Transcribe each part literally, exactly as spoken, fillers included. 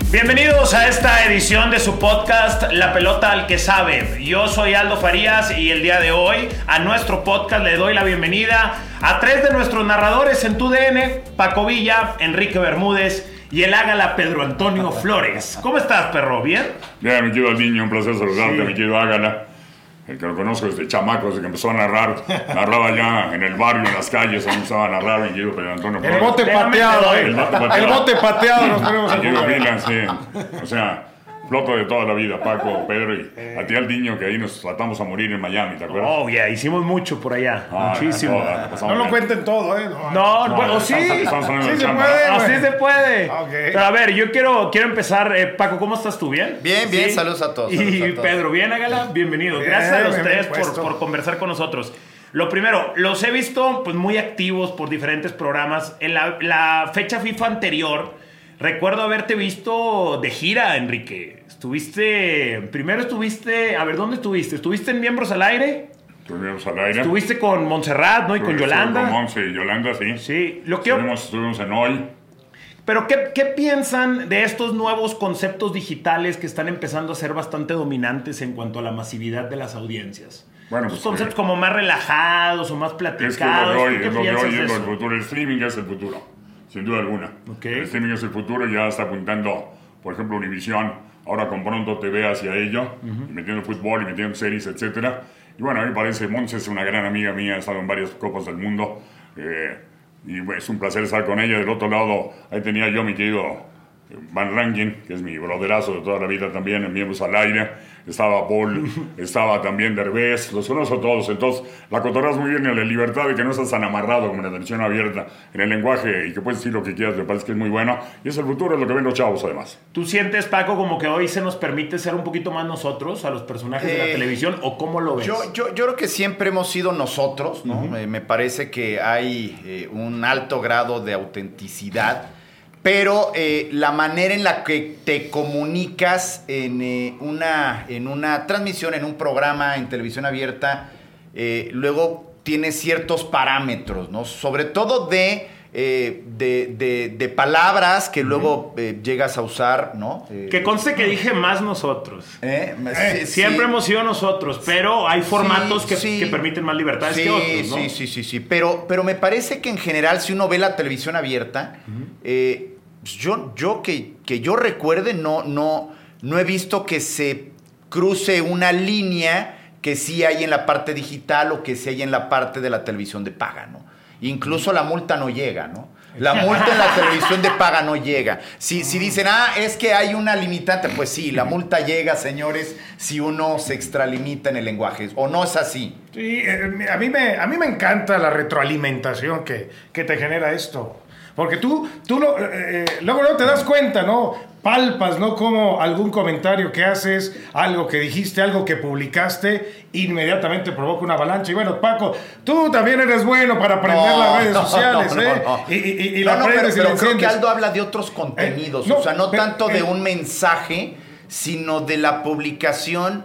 Bienvenidos a esta edición de su podcast La Pelota al que sabe. Yo soy Aldo Farías y el día de hoy a nuestro podcast le doy la bienvenida a tres de nuestros narradores en tu D N, Paco Villa, Enrique Bermúdez y el Ágala Pedro Antonio Flores. ¿Cómo estás, perro? ¿Bien? Bien, mi querido Niño, un placer saludarte, Sí. mi querido Ágala. El que lo conozco desde chamaco, desde que empezó a narrar, narraba ya en el barrio, en las calles, ahí empezaba a narrar, mi querido Pedro Antonio Flores. El bote Déjame pateado, te eh. doy. El bote pateado. El bote pateado nos ponemos a Mi querido jugar. Milan, sí. O sea, floto de toda la vida, Paco, Pedro y a ti al niño que ahí nos tratamos a morir en Miami, ¿te acuerdas? Oh, ya, hicimos mucho por allá. Ah, Muchísimo. no, la pasamos No lo bien. cuenten todo, ¿eh? No. No, No, bueno, sí. estamos- estamos hablando Sí de se chamba. puede. Así güey. se puede. Ok. Pero a ver, yo quiero, quiero empezar. Eh, Paco, ¿cómo estás tú? ¿Bien? Bien, bien, saludos a todos, saludos Y a todos. Pedro, ¿bien, Ágala? Bienvenido. Bien, Gracias a los bien, tres bien por, puesto. por conversar con nosotros. Lo primero, los he visto pues, muy activos por diferentes programas. En la, la fecha FIFA anterior, recuerdo haberte visto de gira, Enrique. Estuviste, primero estuviste, a ver, ¿dónde estuviste? ¿Estuviste en Miembros al Aire? Estuvimos al aire. Estuviste con Montserrat, ¿no? Y con Estuve- Yolanda. estuve Con Monse y Yolanda, sí. Sí, lo que... Estuvimos, estuvimos en hoy. Pero ¿qué, ¿qué piensan de estos nuevos conceptos digitales que están empezando a ser bastante dominantes en cuanto a la masividad de las audiencias? Bueno, Estos pues, conceptos eh, como más relajados o más Es que lo platicados. de hoy, ¿Tú es qué lo de piensas hoy, de es lo del eso? futuro. El streaming es el futuro, sin duda alguna. Ok. El streaming es el futuro, ya está apuntando, por ejemplo, Univision, ahora con Pronto T V hacia ello, y metiendo fútbol y metiendo series, etcétera. Y bueno, a mí me parece, Monse es una gran amiga mía, ha estado en varias copas del mundo, eh, y bueno, es un placer estar con ella. Del otro lado, ahí tenía yo mi querido Van Rankin, que es mi broderazo de toda la vida también, en Miembros al Aire. Estaba Paul, estaba también Derbez, los conozco todos. Entonces, la cotorras muy bien en la libertad de que no estás tan amarrado como en la televisión abierta, en el lenguaje y que puedes decir lo que quieras, me parece que es muy bueno. Y es el futuro, es lo que ven los chavos además. ¿Tú sientes, Paco, como que hoy se nos permite ser un poquito más nosotros a los personajes de la Eh, televisión? ¿O cómo lo ves? Yo, yo, yo creo que siempre hemos sido nosotros, ¿no? Eh, me parece que hay eh, un alto grado de autenticidad, pero eh, la manera en la que te comunicas en, eh, una, en una transmisión, en un programa, en televisión abierta, eh, luego tiene ciertos parámetros, ¿no? Sobre todo de... eh, de, de, de palabras que luego eh, llegas a usar, ¿no? Eh, Que conste que dije más nosotros. eh, Eh, sí, siempre sí. hemos sido nosotros, pero hay formatos Sí, que, sí. que permiten más libertades Sí, que otros, ¿no? sí, sí, sí, sí. Pero, pero me parece que en general, si uno ve la televisión abierta, eh, pues yo, yo que, que yo recuerde, no, no, no he visto que se cruce una línea que sí hay en la parte digital o que sí hay en la parte de la televisión de paga, ¿no? Incluso la multa no llega, ¿no? La multa en la televisión de paga no llega. Si, si dicen, ah, es que hay una limitante, pues sí, la multa llega, señores, si uno se extralimita en el lenguaje. ¿O no es así? Sí, eh, a, mí me, a mí me encanta la retroalimentación que, que te genera esto. Porque tú, tú lo, eh, luego no te das cuenta, ¿no? Palpas, ¿no? Como algún comentario que haces, algo que dijiste, algo que publicaste, inmediatamente provoca una avalancha. Y bueno, Paco, tú también eres bueno para aprender No, las redes no, sociales, no, ¿eh? no, no. Y, y, y No, la no, pero, aprendes y la pero creo que enciendes. Aldo habla de otros contenidos, Eh, no, o sea, no pero, tanto de eh, un mensaje, sino de la publicación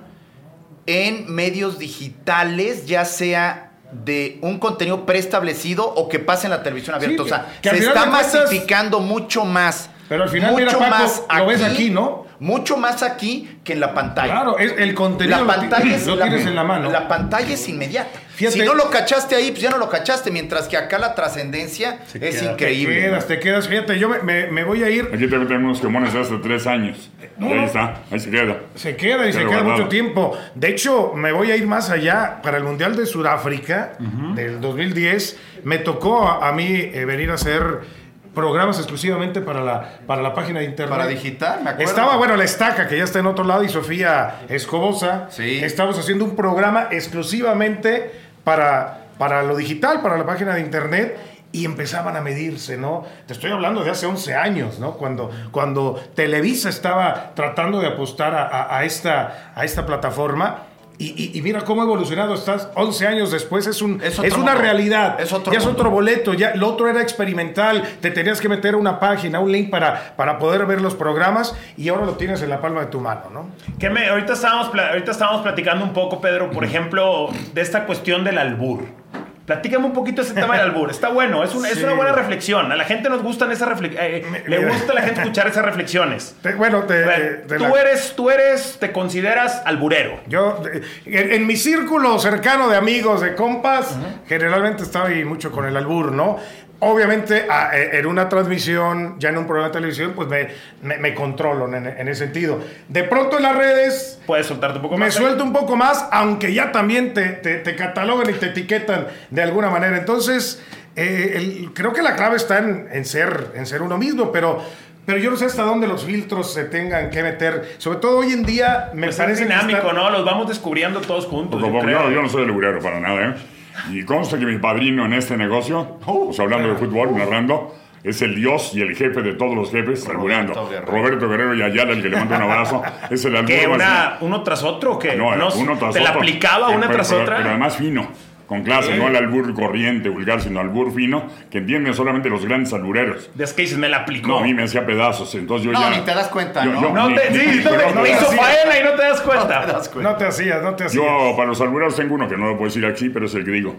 en medios digitales, ya sea de un contenido preestablecido o que pase en la televisión abierta. Sí, o sea, que al se final está de cuentas- masificando mucho más. Pero al final, mucho mira, Paco, más lo ves aquí, ¿no? Mucho más aquí que en la pantalla. Claro, es, el contenido La lo, ti- pantalla es lo la- tienes en la mano. La pantalla es inmediata. Fíjate. Si no lo cachaste ahí, pues ya no lo cachaste. Mientras que acá la trascendencia Se es queda. increíble. Te quedas, te quedas. Fíjate, yo me, me, me voy a ir. Aquí te meten unos quemones de hace tres años. No, y ahí no. está, ahí se queda. Se queda y se Queda queda guardado. mucho tiempo. De hecho, me voy a ir más allá. Para el Mundial de Sudáfrica del dos mil diez, me tocó a, a mí eh, venir a hacer programas exclusivamente para la, para la página de internet. Para digital, me acuerdo. Estaba, bueno, la Estaca, que ya está en otro lado, y Sofía Escobosa. Sí. Estamos haciendo un programa exclusivamente para, para lo digital, para la página de internet. Y empezaban a medirse, ¿no? Te estoy hablando de hace once años, ¿no? Cuando, cuando Televisa estaba tratando de apostar a, a, a esta, a esta plataforma. Y, y, y mira cómo ha evolucionado. Estás once años después, es, un, Es es, otro una mundo. realidad. Es otro ya es mundo. otro boleto. Ya, lo otro era experimental. Te tenías que meter a una página, un link para, para poder ver los programas. Y ahora lo tienes en la palma de tu mano, ¿no? Que me, ahorita, estábamos, pla- ahorita estábamos platicando un poco, Pedro, por ejemplo, de esta cuestión del albur. Platícame un poquito ese tema del albur. Está bueno, es, un, sí. es una buena reflexión. A la gente nos gustan esas reflexiones. Eh, le gusta a la gente escuchar esas reflexiones. Te, bueno, te, bueno te, tú, la... eres, tú eres, te consideras alburero. Yo, en, en mi círculo cercano de amigos, de compas, uh-huh. generalmente estoy mucho con el albur, ¿no? Obviamente, a, en una transmisión, ya en un programa de televisión, pues me, me, me controlo en, en ese sentido. De pronto en las redes... Puedes soltarte un poco me más. Me suelto un poco más, aunque ya también te, te, te catalogan y te etiquetan de alguna manera. Entonces, eh, el, creo que la clave está en, en, ser, en ser uno mismo, pero... Pero yo no sé hasta dónde los filtros se tengan que meter. Sobre todo hoy en día me pues parece es dinámico, que está... ¿no? Los vamos descubriendo todos juntos. Yo, yo, yo, yo no soy alburero para nada, ¿eh? Y consta que mi padrino en este negocio, uh, pues hablando de fútbol, narrando, es el dios y el jefe de todos los jefes, albureando. Roberto, Roberto Guerrero y Ayala, el que le manda un abrazo. Es el albur. ¿Qué? Una, ¿Uno tras otro o qué? No, no uno tras ¿Te otro. la aplicaba una pero, tras pero, otra? Pero además fino. Con clase, ¿Eh? No el albur corriente, vulgar, sino albur fino, que entienden solamente los grandes albureros. Es que dices, me la aplicó. No, a mí me hacía pedazos, entonces yo no, ya... No, ni te das cuenta, yo, ¿no? Yo, no ni, te, ni, sí, ni, no, no, no no hizo hacía. faena y no te das cuenta. No te das cuenta. No te hacías, no te hacías. Yo, para los albureros tengo uno que no lo puedo decir aquí, pero es el que digo.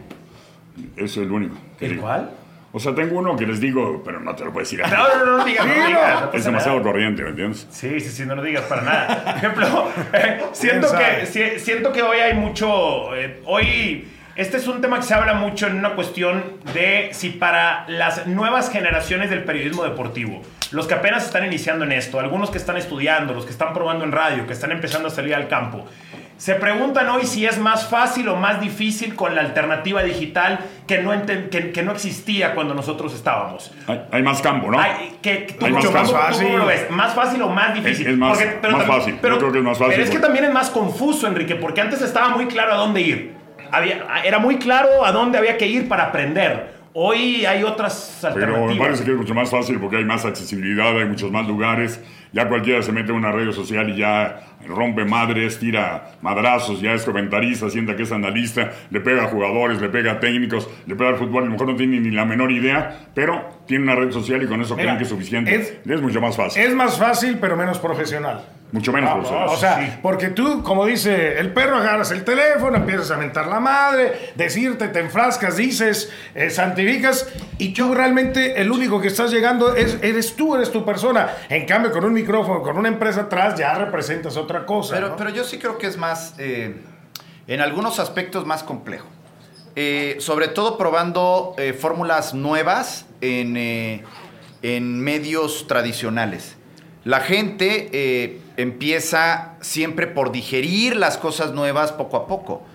Es el único. ¿El digo. cuál? O sea, tengo uno que les digo, pero no te lo puedo decir aquí. No, no, no, no digas, no, no digas. No es demasiado nada. corriente, ¿me entiendes? Sí, sí, sí, no lo digas para nada. Por ejemplo, eh, siento, que, si, siento que hoy hay mucho... Eh, hoy... Este es un tema que se habla mucho en una cuestión de si para las nuevas generaciones del periodismo deportivo, los que apenas están iniciando en esto, algunos que están estudiando, los que están probando en radio, que están empezando a salir al campo, se preguntan hoy si es más fácil o más difícil con la alternativa digital que no, enten, que, que no existía cuando nosotros estábamos. Hay, hay más campo, ¿no? Hay, que, tú, hay más, ¿tú, campo. ¿tú cómo lo ves? ¿Más fácil o más difícil? Es, es más, porque, pero más también, fácil. Pero, Yo creo que es más fácil. Pero es que porque... también es más confuso, Enrique, porque antes estaba muy claro a dónde ir. Había, era muy claro a dónde había que ir para aprender. Hoy hay otras alternativas. Pero me parece que es mucho más fácil porque hay más accesibilidad, hay muchos más lugares. Ya cualquiera se mete en una red social y ya rompe madres, tira madrazos, ya es comentarista, sienta que es analista, le pega a jugadores, le pega a técnicos, le pega al fútbol. A lo mejor no tiene ni la menor idea, pero tiene una red social y con eso Mira, creen que es suficiente. Es, es mucho más fácil. Es más fácil, pero menos profesional. Mucho menos ah, profesional. O sea, sí. porque tú, como dice el perro, agarras el teléfono, empiezas a mentar la madre, decirte, te enfrascas, dices, eh, santificas, y tú realmente el único que estás llegando es, eres tú, eres tu persona. En cambio, con un micrófono, con una empresa atrás, ya representas otra cosa. Pero, ¿no? pero yo sí creo que es más, eh, en algunos aspectos más complejo. Eh, sobre todo probando eh, fórmulas nuevas en, eh, en medios tradicionales. La gente eh, empieza siempre por digerir las cosas nuevas poco a poco.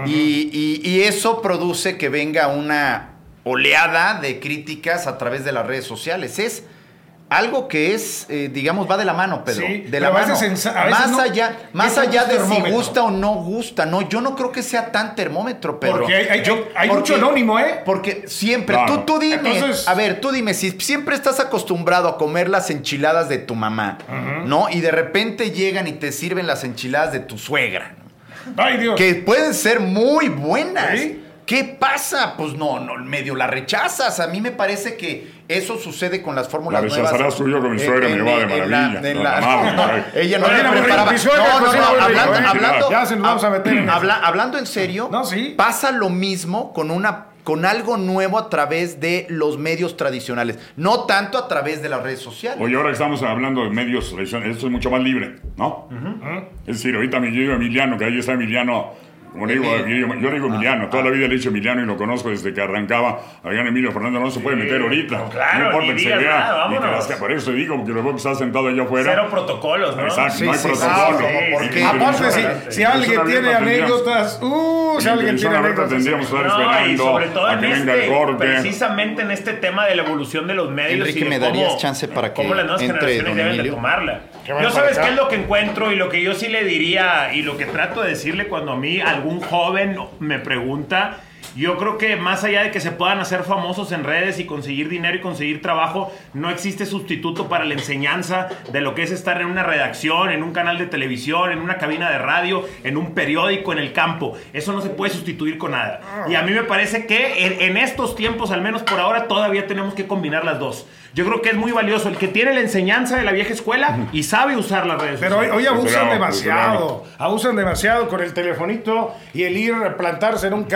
Y, y, y eso produce que venga una oleada de críticas a través de las redes sociales. Es algo que es, eh, digamos, va de la mano, Pedro. Sí, de la mano. A veces a veces más no, allá, más allá de si gusta o no gusta. No, yo no creo que sea tan termómetro, Pedro. Porque hay, hay, yo, hay porque, mucho anónimo, ¿eh? Porque siempre, claro. tú, tú dime, Entonces, a ver, tú dime, si siempre estás acostumbrado a comer las enchiladas de tu mamá, uh-huh. ¿no? Y de repente llegan y te sirven las enchiladas de tu suegra, ¿no? Ay, Dios. Que pueden ser muy buenas. ¿Sí? ¿Qué pasa? Pues no, no, medio la rechazas. A mí me parece que eso sucede con las fórmulas nuevas. La rechazarás tú, yo con mi suegra me va de maravilla. En la, en la, no, ella no, no le preparaba. Mi suegra, no, no, pues, no, rico, hablando, ¿eh? hablando, ya se nos vamos a meter en habla, hablando en serio, no, sí. pasa lo mismo con una con algo nuevo a través de los medios tradicionales, no tanto a través de las redes sociales. Oye, ahora que estamos hablando de medios tradicionales, esto es mucho más libre, ¿no? Uh-huh. Es decir, ahorita me digo Emiliano, que ahí está Emiliano. Como le digo, yo, yo digo Emiliano, ah, toda ah. la vida le he dicho Emiliano y lo conozco desde que arrancaba. Adrián Emilio Fernando no se puede meter ahorita. No, claro, no importa que se vea. Nada, ni que las, por eso te digo, porque luego que está sentado allá afuera. Cero protocolos, ¿no? Exacto, sí, no hay sí, protocolo. Sí, sí, aparte, si, si alguien tiene anécdotas, uh, si alguien tiene anécdotas. Tendríamos que estar no, esperando y sobre todo a en que este, venga el corte. Precisamente en este tema de la evolución de los medios. Enrique, y de ¿me cómo, darías chance para que cómo las nuevas entre generaciones don deben Emilio? de tomarla? Qué Yo sabes acá. qué es lo que encuentro y lo que yo sí le diría y lo que trato de decirle cuando a mí algún joven me pregunta. Yo creo que más allá de que se puedan hacer famosos en redes y conseguir dinero y conseguir trabajo, no existe sustituto para la enseñanza de lo que es estar en una redacción, en un canal de televisión, en una cabina de radio, en un periódico, en el campo. Eso no se puede sustituir con nada. Y a mí me parece que en, en estos tiempos, al menos por ahora, todavía tenemos que combinar las dos. Yo creo que es muy valioso el que tiene la enseñanza de la vieja escuela y sabe usar las redes Pero hoy, sociales. hoy abusan Claro, demasiado, claro. abusan demasiado con el telefonito y el ir a plantarse en un campo,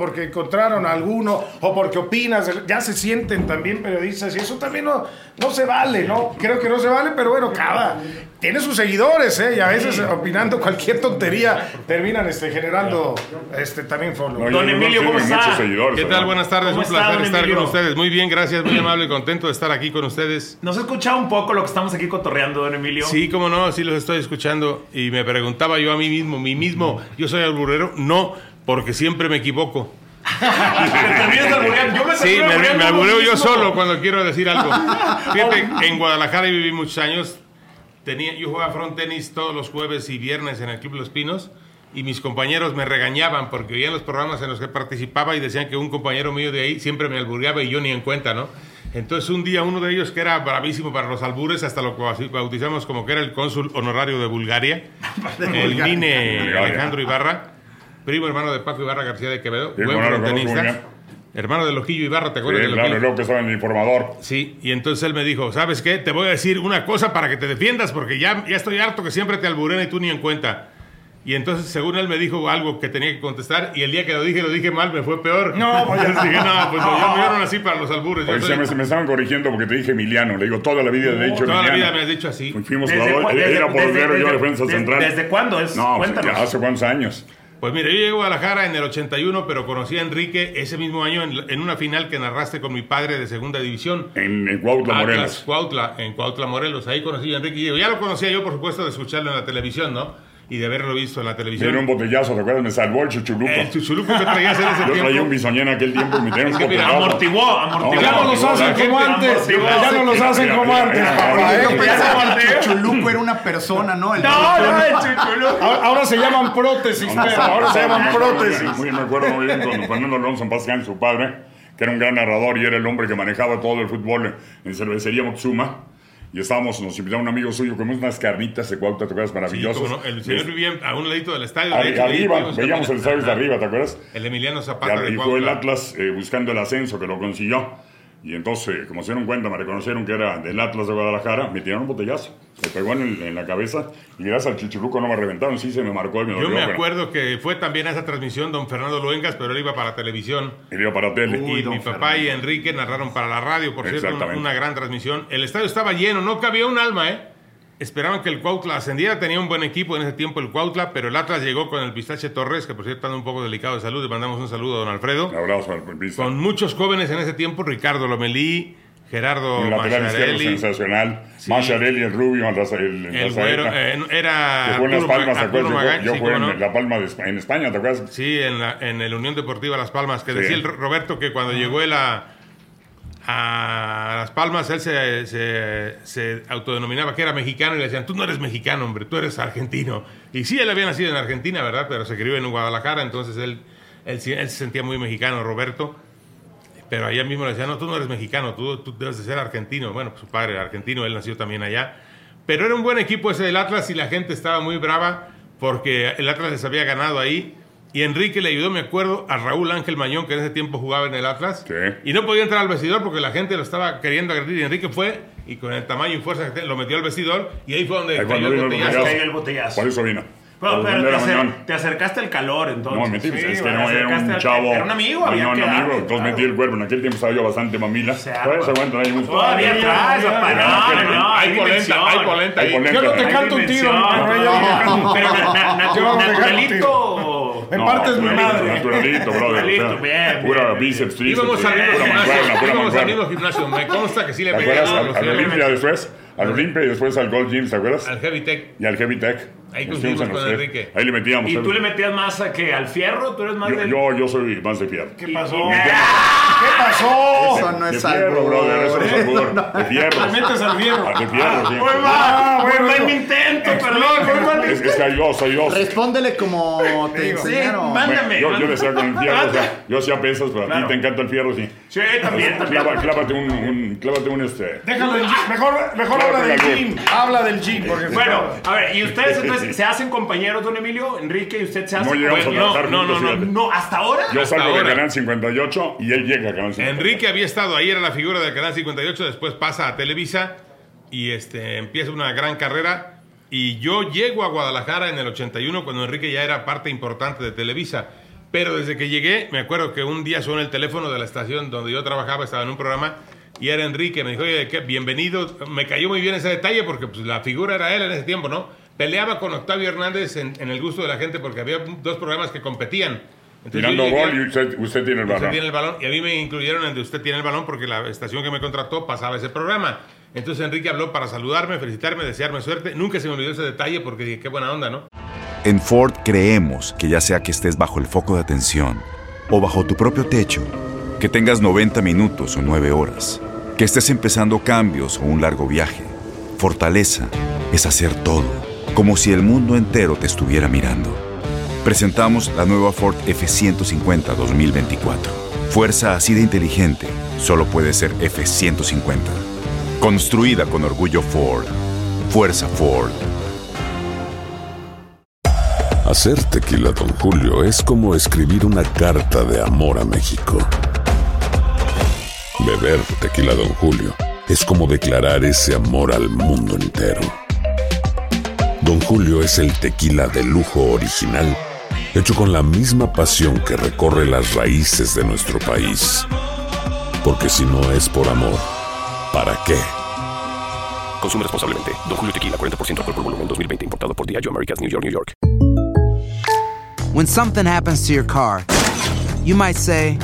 porque encontraron a alguno o porque opinas, ya se sienten también periodistas y eso también no, no se vale, ¿no? Creo que no se vale, pero bueno, cada tiene sus seguidores, ¿eh? Y a veces opinando cualquier tontería terminan este, generando este, también follow. No, Don yo- yo Emilio, tengo ¿cómo está? muchos seguidores, ¿Qué tal? ¿verdad? Buenas tardes, ¿Cómo un está, placer don estar Emilio? con ustedes. Muy bien, gracias, muy amable y contento de estar aquí con ustedes. ¿Nos ha escuchado un poco lo que estamos aquí cotorreando, don Emilio? Sí, cómo no, sí los estoy escuchando y me preguntaba yo a mí mismo, mí mismo, ¿yo soy alburero? No, porque siempre me equivoco. Te terminas de alburear. Yo me Sí, termino me, albureando me a mí albureo yo mismo. solo cuando quiero decir algo. Fíjate, en Guadalajara viví muchos años. Tenía, yo jugaba front tenis todos los jueves y viernes en el Club Los Pinos y mis compañeros me regañaban porque oían los programas en los que participaba y decían que un compañero mío de ahí siempre me albureaba y yo ni en cuenta, ¿no? Entonces un día uno de ellos que era bravísimo para los albures, hasta lo bautizamos como que era el cónsul honorario de Bulgaria, el Nine Bulgaria. Alejandro Ibarra, primo hermano de Paco Ibarra García de Quevedo, Sí, buen bueno, lo conozco frontenista, muy bien. hermano de Lojillo Ibarra, ¿te Sí, acuerdas de claro, Lojillo? es lo que estaba en el informador. Sí, y entonces él me dijo, ¿sabes qué? Te voy a decir una cosa para que te defiendas porque ya, ya estoy harto que siempre te alburen y tú ni en cuenta. Y entonces, según él, me dijo algo que tenía que contestar y el día que lo dije, lo dije mal, me fue peor. No, pues Entonces dije, no, pues no, yo, yo no nací para los albures. Yo Oye, soy- se me, me estaban corrigiendo porque te dije Emiliano. Le digo, toda la vida le he dicho toda la Emiliano. vida me has dicho así. Fuimos ¿Desde jugadores. cu- Él desde- era portero desde- y yo desde- defensa desde- central. ¿Desde cuándo es? No, pues, Cuéntanos. ya ¿hace cuántos años? Pues mira, yo llegué a Guadalajara en el ochenta y uno, pero conocí a Enrique ese mismo año en, en una final que narraste con mi padre de segunda división. En, en Cuautla, Atlas, Morelos. Cuautla, en Cuautla, Morelos. Ahí conocí a Enrique Gillo. Ya lo conocía yo, por supuesto, de escucharlo en la televisión, ¿no? Y de haberlo visto en la televisión. Era un botellazo, ¿te acuerdas? Me salvó el chuchuluco. El chuchuluco que traías en ese Yo traía un tiempo. bisoñé en aquel tiempo y me tenía un que mira, botellazo. Amortiguó, amortiguó. Ya no los no, hacen la como gente antes, amortigua. ya no los hacen Mira, como mira, antes, mira, papá, mira, ¿eh? Yo mira, pensaba mira, que mira. el Chuluco era una persona, ¿no? El No, no, el chuchuluco. Ahora, ahora se llaman prótesis, pero ahora se llaman prótesis. Muy, me acuerdo muy bien con Fernando Alonso en paz descanse, su padre, que era un gran narrador y era el hombre que manejaba todo el fútbol en cervecería Moctezuma. Y estábamos, nos invitaba un amigo suyo, comimos unas carnitas de Cuautla, ¿te acuerdas? Sí, Maravillosas. cómo no, el señor vivía a un ladito del estadio. Arri- de hecho, ahí arriba, tuvimos que veíamos el poner- estadio de Ajá. arriba, ¿te acuerdas? El Emiliano Y, Zapata al- de y fue el Cuautla. Atlas eh, buscando el ascenso, que lo consiguió. Y entonces, como se dieron cuenta, me reconocieron que era del Atlas de Guadalajara, me tiraron un botellazo. Me pegó en, el- en la cabeza y gracias al chichuluco no me reventaron, sí se me marcó y me Yo dolió. me pero acuerdo que fue también a esa transmisión don Fernando Luengas, pero él iba para televisión. me dio para tele. Uy, Y don mi papá Fernando. y Enrique narraron para la radio, por cierto, una, Exactamente. una gran transmisión. El estadio estaba lleno, no cabía un alma, ¿eh? Esperaban que el Cuautla ascendiera, tenía un buen equipo en ese tiempo el Cuautla, pero el Atlas llegó con el Pistache Torres, que por cierto anda un poco delicado de salud, le mandamos un saludo a don Alfredo. Un abrazo al pista. Con muchos jóvenes en ese tiempo, Ricardo Lomelí, Gerardo Un lateral izquierdo Macharelli, sensacional. Sí. Macharelli, el rubio, el, raza- el, el el güero, Razaeta, eh, era que fue en Las Arturo Palmas, ¿te Ma- acuerdas? Arturo Yo, Magaña, yo sí, fui cómo en no. La Palma de Espa- en España, ¿te acuerdas? Sí, en, la, en el Unión Deportiva Las Palmas, que Sí. decía el Roberto que cuando llegó él a, a Las Palmas, él se, se, se autodenominaba que era mexicano y le decían, tú no eres mexicano, hombre, tú eres argentino. Y sí, él había nacido en Argentina, ¿verdad? Pero se crió en Guadalajara, entonces él, él, sí- él se sentía muy mexicano, Roberto. Pero allá mismo le decían, no, tú no eres mexicano, tú, tú debes de ser argentino. Bueno, pues su padre era argentino, él nació también allá. Pero era un buen equipo ese del Atlas y la gente estaba muy brava porque el Atlas les había ganado ahí. Y Enrique le ayudó, me acuerdo, a Raúl Ángel Mañón, que en ese tiempo jugaba en el Atlas. Sí. Y no podía entrar al vestidor porque la gente lo estaba queriendo agredir. Y Enrique fue y con el tamaño y fuerza que tenía, lo metió al vestidor. Y ahí fue donde Ahí cayó cuando el vino el botellazo. botellazo. Cayó el botellazo. Por eso vino. Bueno, Por pero te, defender a acer- Mañón. te acercaste al calor, entonces. No, mentí, pues, Sí, es que te no era acercaste un al- chavo. Era un amigo, había no, un que amigo. darle, Entonces claro. metí el cuerpo. En aquel tiempo estaba yo bastante mamila. Se Todavía se arma. aguantan ahí un Todavía atrás, papá. No, no, Hay hay polenta, dimensión. hay polenta Hay ahí. polenta. Yo no te Hay canto un tiro, dimensión. pero yo- Pero na- na- natu- Yo no te canto un naturalito. tiro. o- Me No, partes mi naturalito, madre. Naturalito, brother. Naturalito, o sea, bien, Pura bien, bíceps, tríceps. Íbamos al mismo pura gimnasio, mancuerna, pura íbamos al mismo mancuerna. gimnasio. Me consta que sí le ¿Te pegué acuerdas? a Al, los al sí. Olimpia después. Al Olimpia y después al Gold Gym, ¿te acuerdas? Al Heavy Tech. Y al Heavy Tech. Ahí Nos coincidimos fuimos en con los- Enrique. Ahí le metíamos. ¿Y ¿eh? tú le metías más a que al fierro? ¿Tú eres más yo, del...? yo, yo soy más de fierro. ¿Qué pasó? Y- ¿Qué pasó? Eso no De es fierro, albur. brother, eso no es albur. De fierro. Te metes al fierro. Ah, de fierro, sí. Muy mal, Ah, muy bueno, mal bueno. mi intento, perdón, muy mal mi Es, es que yo soy yo. Respóndele como te Digo. enseñaron. Sí, mándame. Yo, yo decía con el fierro, o sea, Mándame. yo hacía pesas, pero a Claro. ti te encanta el fierro, sí. Sí, también, también. Clava- clávate un, un, clávate un este. Déjalo en gym. Mejor, mejor Claro, habla del claro. gym. Habla del gym. Porque Bueno, a ver, ¿y ustedes entonces se hacen compañeros, don Emilio? Enrique, ¿y usted se hace No llegamos a Bueno, trabajar no, no, juntos, no, fíjate. No, ¿hasta ahora? Yo Hasta salgo de ahora. Canal cincuenta y ocho y él llega a Canal cincuenta y ocho. Enrique había estado ahí, era la figura del Canal cincuenta y ocho, después pasa a Televisa y este, empieza una gran carrera. Y yo llego a Guadalajara en el ochenta y uno cuando Enrique ya era parte importante de Televisa. Pero desde que llegué, me acuerdo que un día sonó el teléfono de la estación donde yo trabajaba, estaba en un programa, y era Enrique, me dijo, oye, ¿qué? Bienvenido. Me cayó muy bien ese detalle porque pues, la figura era él en ese tiempo, ¿no? Peleaba con Octavio Hernández en, en el gusto de la gente porque había dos programas que competían. Entonces, tirando llegué, gol y usted, usted tiene el balón. Usted tiene el balón. Y a mí me incluyeron en de Usted tiene el balón porque la estación que me contrató pasaba ese programa. Entonces Enrique habló para saludarme, felicitarme, desearme suerte. Nunca se me olvidó ese detalle porque dije, qué buena onda, ¿no? En Ford creemos que ya sea que estés bajo el foco de atención o bajo tu propio techo, que tengas noventa minutos o nueve horas, que estés empezando cambios o un largo viaje, fortaleza es hacer todo, como si el mundo entero te estuviera mirando. Presentamos la nueva Ford F ciento cincuenta dos mil veinticuatro. Fuerza así de inteligente solo puede ser F ciento cincuenta. Construida con orgullo Ford. Fuerza Ford. Hacer tequila Don Julio es como escribir una carta de amor a México. Beber tequila Don Julio es como declarar ese amor al mundo entero. Don Julio es el tequila de lujo original, hecho con la misma pasión que recorre las raíces de nuestro país. Porque si no es por amor, ¿para qué? Consume responsablemente. Don Julio Tequila, cuarenta por ciento alcohol por volumen, dos mil veinte. Importado por Diageo Americas, New York, New York. When something happens to your car, you might say,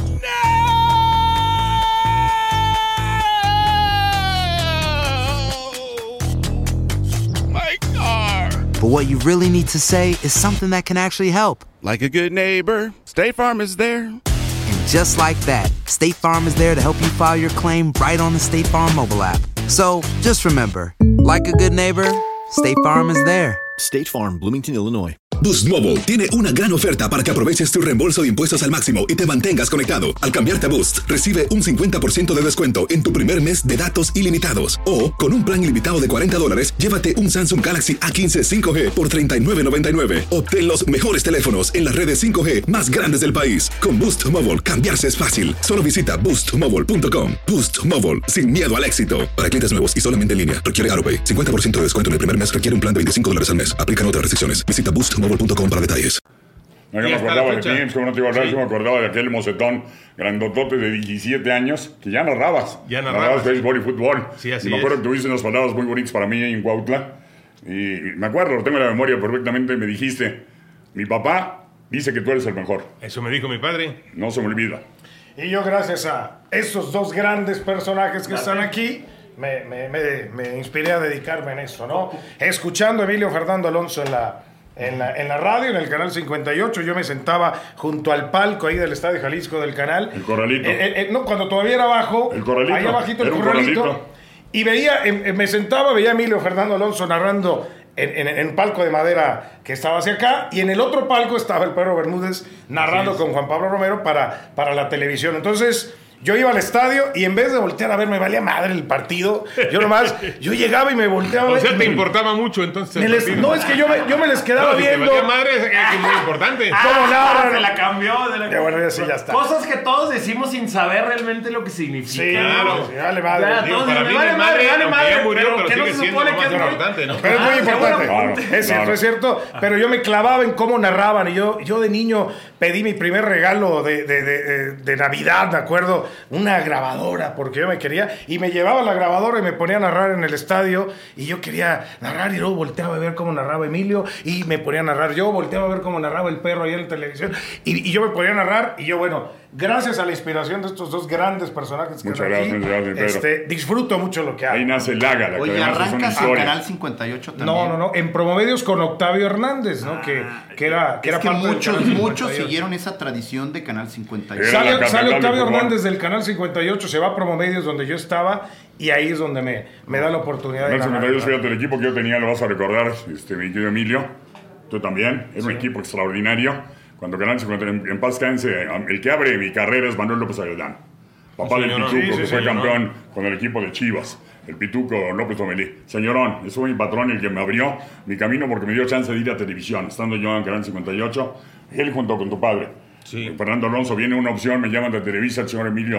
My car! but what you really need to say is something that can actually help. Like a good neighbor, State Farm is there. And just like that, State Farm is there to help you file your claim right on the State Farm mobile app. So, just remember, like a good neighbor, State Farm is there. State Farm, Bloomington, Illinois. Boost Mobile tiene una gran oferta para que aproveches tu reembolso de impuestos al máximo y te mantengas conectado. Al cambiarte a Boost, recibe un cincuenta por ciento de descuento en tu primer mes de datos ilimitados. O, con un plan ilimitado de cuarenta dólares, llévate un Samsung Galaxy A quince cinco G por treinta y nueve noventa y nueve. Obtén los mejores teléfonos en las redes cinco G más grandes del país. Con Boost Mobile, cambiarse es fácil. Solo visita boost mobile punto com. Boost Mobile, sin miedo al éxito. Para clientes nuevos y solamente en línea, requiere AutoPay. cincuenta por ciento de descuento en el primer mes, requiere un plan de veinticinco dólares al mes. Aplican otras restricciones. Visita boost mobile punto com para detalles. No, yo me acordaba de ti, como no te iba a hablar, sí. Yo me acordaba de aquel mocetón grandotote de diecisiete años que ya narrabas. Ya narrabas. Narrabas béisbol y fútbol. Sí, así y me acuerdo es. que tuviste unas palabras muy bonitas para mí en Cuautla. Y me acuerdo, lo tengo en la memoria perfectamente. Me dijiste, mi papá dice que tú eres el mejor. Eso me dijo mi padre. No se me olvida. Y yo, gracias a esos dos grandes personajes que están aquí, me, me, me, me inspiré a dedicarme en esto, ¿no? Escuchando a Emilio Fernando Alonso en la, en, la, en la radio, en el canal cincuenta y ocho, yo me sentaba junto al palco ahí del Estadio Jalisco del canal. El corralito. Eh, eh, no, cuando todavía era abajo. El corralito. Ahí abajito el Era un corralito. corralito. Y veía, eh, me sentaba, veía a Emilio Fernando Alonso narrando en, en, en palco de madera que estaba hacia acá, y en el otro palco estaba el Perro Bermúdez narrando con Juan Pablo Romero para, para la televisión. Entonces, yo iba al estadio y en vez de voltear a ver, me valía madre el partido. Yo nomás, yo llegaba y me volteaba a ver. O sea, te me, importaba mucho entonces. me les, no, es que yo me, yo me les quedaba no, viendo. Si te valía madre, es, es muy importante. ¿Cómo narran? Se la cambió. Se la Ya, bueno, ya sí, ya está. Cosas que todos decimos sin saber realmente lo que significa. Sí, claro. sí, vale madre. Ya, Digo, todos para dicen, mí vale mi madre, madre, vale aunque madre, ya murió, pero pero ¿qué no sigue se siendo supone lo que más es muy- importante, ¿no? Pero es muy Ah, importante. Claro, es cierto, claro. es cierto. Pero yo me clavaba en cómo narraban. Y yo, yo de niño pedí mi primer regalo de, de, de, de Navidad, me acuerdo, una grabadora, porque yo me quería. Y me llevaba la grabadora y me ponía a narrar en el estadio. Y yo quería narrar y luego volteaba a ver cómo narraba Emilio. Y me ponía a narrar yo, volteaba a ver cómo narraba el Perro ahí en la televisión. Y, y yo me ponía a narrar. Y yo, bueno, gracias a la inspiración de estos dos grandes personajes que Muchas están aquí, gracias, gracias, Pedro. este, disfruto mucho lo que hago. Ahí nace el Ágala, que Oye, además es una arrancas en historia. Canal cincuenta y ocho también. No, no, no, en Promomedios con Octavio Hernández, ¿no? que, que era, que Es era que parte del muchos, Canal muchos cincuenta y ocho. siguieron esa tradición de Canal cincuenta y ocho. Era la Sale, capital sale del Octavio fútbol. Hernández del Canal cincuenta y ocho, se va a Promomedios donde yo estaba y ahí es donde me, me da la oportunidad En de el narrar. cincuenta y dos, fíjate, el equipo que yo tenía, lo vas a recordar, este, mi querido Emilio, tú también, era un equipo extraordinario. Cuando Canal cincuenta, en, en paz canse, el que abre mi carrera es Manuel López Aguilán, papá del Señorón. Pituco, Sí, sí, que fue señorón. campeón con el equipo de Chivas, el Pituco López Omelí. Señorón, ese fue mi patrón el que me abrió mi camino porque me dio chance de ir a televisión, estando yo en Canal cincuenta y ocho, él junto con tu padre. Sí. Fernando Alonso, viene una opción, me llaman de Televisa, el señor Emilio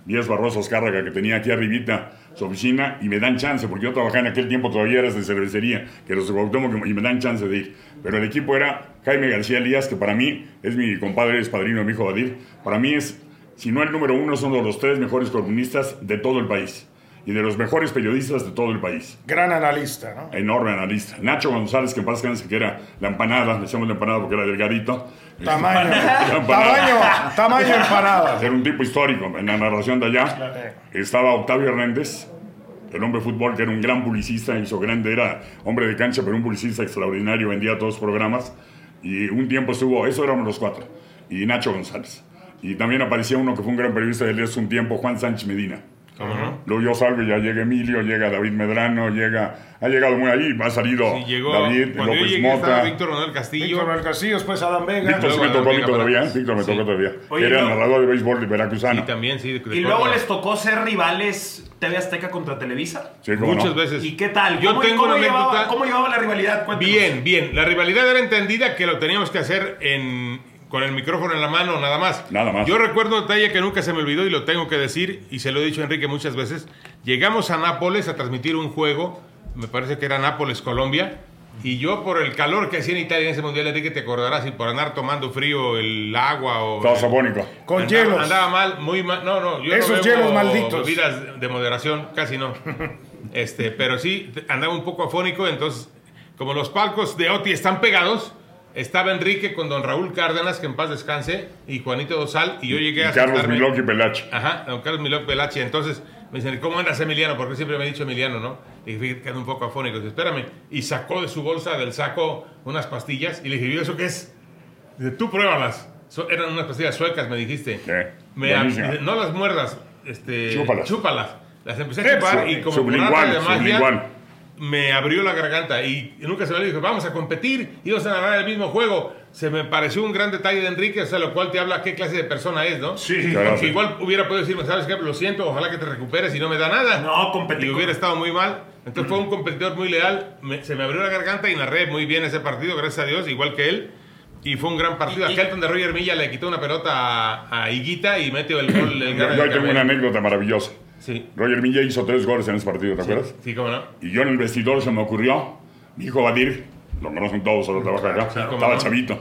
Díaz Barroso Azcárraga, que tenía aquí arribita su oficina, y me dan chance, porque yo trabajaba en aquel tiempo, todavía era de cervecería, que los Cuauhtémoc, y me dan chance de ir. Pero el equipo era Jaime García Elías, que para mí es mi compadre, es padrino de mi hijo Badir. Para mí es, si no el número uno, son uno de los tres mejores columnistas de todo el país. Y de los mejores periodistas de todo el país. Gran analista, ¿no? Enorme analista. Nacho González, que en paz descanse, que era la empanada, le decíamos la empanada porque era delgadito. Tamaño, tamaño, tamaño empanada. Era un tipo histórico en la narración de allá. Estaba Octavio Hernández, el hombre de fútbol, que era un gran publicista, hizo grande, era hombre de cancha, pero un publicista extraordinario, vendía todos los programas. Y un tiempo estuvo, eso éramos los cuatro. Y Nacho González. Y también aparecía uno que fue un gran periodista de hace un tiempo, Juan Sánchez Medina. ¿Cómo no? Luego yo salgo y ya llega Emilio, llega David Medrano, llega, ha llegado muy ahí, ha salido Sí, llegó, David, cuando López yo llegué, Mota. estaba Víctor Manuel Castillo. Víctor Manuel Castillo, después Adam Vega. Víctor sí me tocó a mí todavía, Víctor me Sí. tocó todavía. Oye, Era no. narrador de béisbol de veracruzano. Sí, también, sí. de- de Y luego Córdoba. les tocó ser rivales T V Azteca contra Televisa. Sí, cómo Muchas no. veces. ¿Y qué tal? Yo ¿Cómo, tengo cómo una llevaba, anécdota. ¿Cómo llevaba la rivalidad? Cuéntanos. Bien, bien. La rivalidad era entendida que lo teníamos que hacer en, con el micrófono en la mano, nada más. Nada más. Yo recuerdo un detalle que nunca se me olvidó y lo tengo que decir, y se lo he dicho a Enrique muchas veces. Llegamos a Nápoles a transmitir un juego, me parece que era Nápoles, Colombia, y yo por el calor que hacía en Italia en ese mundial, Enrique, te acordarás, y por andar tomando frío el agua o... Estaba sabónico. Con andaba, hielos. Andaba mal, muy mal. No, no, yo Esos no bebo hielos malditos. bebidas de moderación, casi no. Este, pero sí, andaba un poco afónico, entonces, como los palcos de Oti están pegados, estaba Enrique con don Raúl Cárdenas, que en paz descanse, y Juanito Dosal, y yo llegué Y a Carlos sentarme- Milok y Pelache. Ajá, don Carlos Milok Pelache. Entonces me dicen, ¿cómo andas, Emiliano? Porque siempre me he dicho Emiliano, ¿no? Le dije, fíjate que ando un poco afónico. Dice, espérame. Y sacó de su bolsa, del saco, unas pastillas. Y le dije, ¿y eso qué es? Dice, tú pruébalas. So- eran unas pastillas suecas, me dijiste. Eh, Me, buenísima. dice, no las muerdas, este, Chúpalas. chúpalas. Las empecé a chupar y como por Sublingual, arte de magia, sublingual. me abrió la garganta y nunca se me dijo, vamos a competir, íbamos a narrar el mismo juego. Se me pareció un gran detalle de Enrique, o sea, lo cual te habla qué clase de persona es, ¿no? Sí. Claro. Porque igual hubiera podido decirme, ¿sabes qué? Lo siento, ojalá que te recuperes y no me da nada. No, competí Y con- hubiera estado muy mal. Entonces fue un competidor muy leal. Me- se me abrió la garganta y narré muy bien ese partido, gracias a Dios, igual que él. Y fue un gran partido. Y- y- Aquel donde Roger Milla le quitó una pelota a, a Higuita y metió el gol. El Yo, gol yo del ahí tengo una Cabello. anécdota maravillosa. Sí, Roger Milla hizo tres goles en ese partido, ¿te acuerdas? sí, cómo no. Y yo en el vestidor se me ocurrió, mi hijo Badir, lo conocen todos, solo trabaja acá, Sí, cómo estaba no. chavito.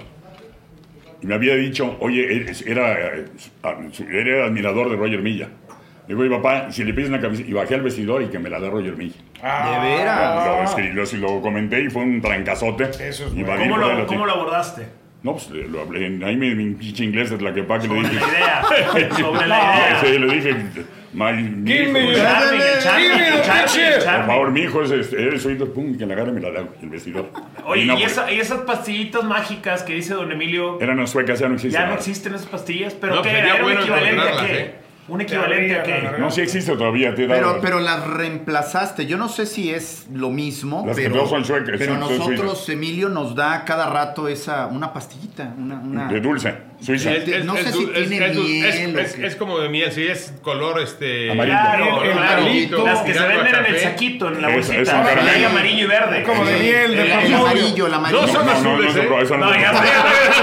Y me había dicho, oye, él era, eh, él era admirador de Roger Milla. Digo, oye, papá, si le pides una camiseta, y bajé al vestidor y que me la da Roger Milla. ¿De veras? Lo, escribí, lo, lo comenté y fue un trancazote. Eso es y bueno. Badir ¿Cómo fue de lo, la ¿Cómo tía. lo abordaste? No, pues eh, lo hablé, en- ahí mi, mi pinche inglés de Tlaquepaque le Sobre dije. la idea. Sobre la idea. Sí, le dije, my, mi Give hijo, me por El charming, el charming, Give me el the charming, el picture. charming. favor, mi hijo es, este, eres oído, pum, que la agarre y me la da el vestidor. Oye, Y no, y, pues, esa- y esas pastillitas mágicas que dice don Emilio, eran unas suecas, ya no existen. ya no ahora. existen esas pastillas, pero No, ¿qué sería era? ¿Era un bueno equivalente a encontrarlas, qué? ¿eh? ¿Un equivalente a qué? No, sí existe todavía. Te he dado- Pero, pero las reemplazaste. Yo no sé si es lo mismo, Las que pero, no son suecas, pero son- son nosotros, suizas. Emilio, nos da cada rato esa una pastillita, una, una- De dulce, suiza. Es- no sé si tiene es- miel o es- qué. es como de miel, sí, es color este Amarillo. Claro, El- el claro. caramelo. Las que se tirando a venden en el café. saquito, en la Eso, bolsita. eso, un Amarillo, caramelo. amarillo y verde. Como de miel, el, de el pampullo. amarillo, el amarillo. No son No, no, no, azules, no, ¿eh? no, eso no No, es- ya, ya,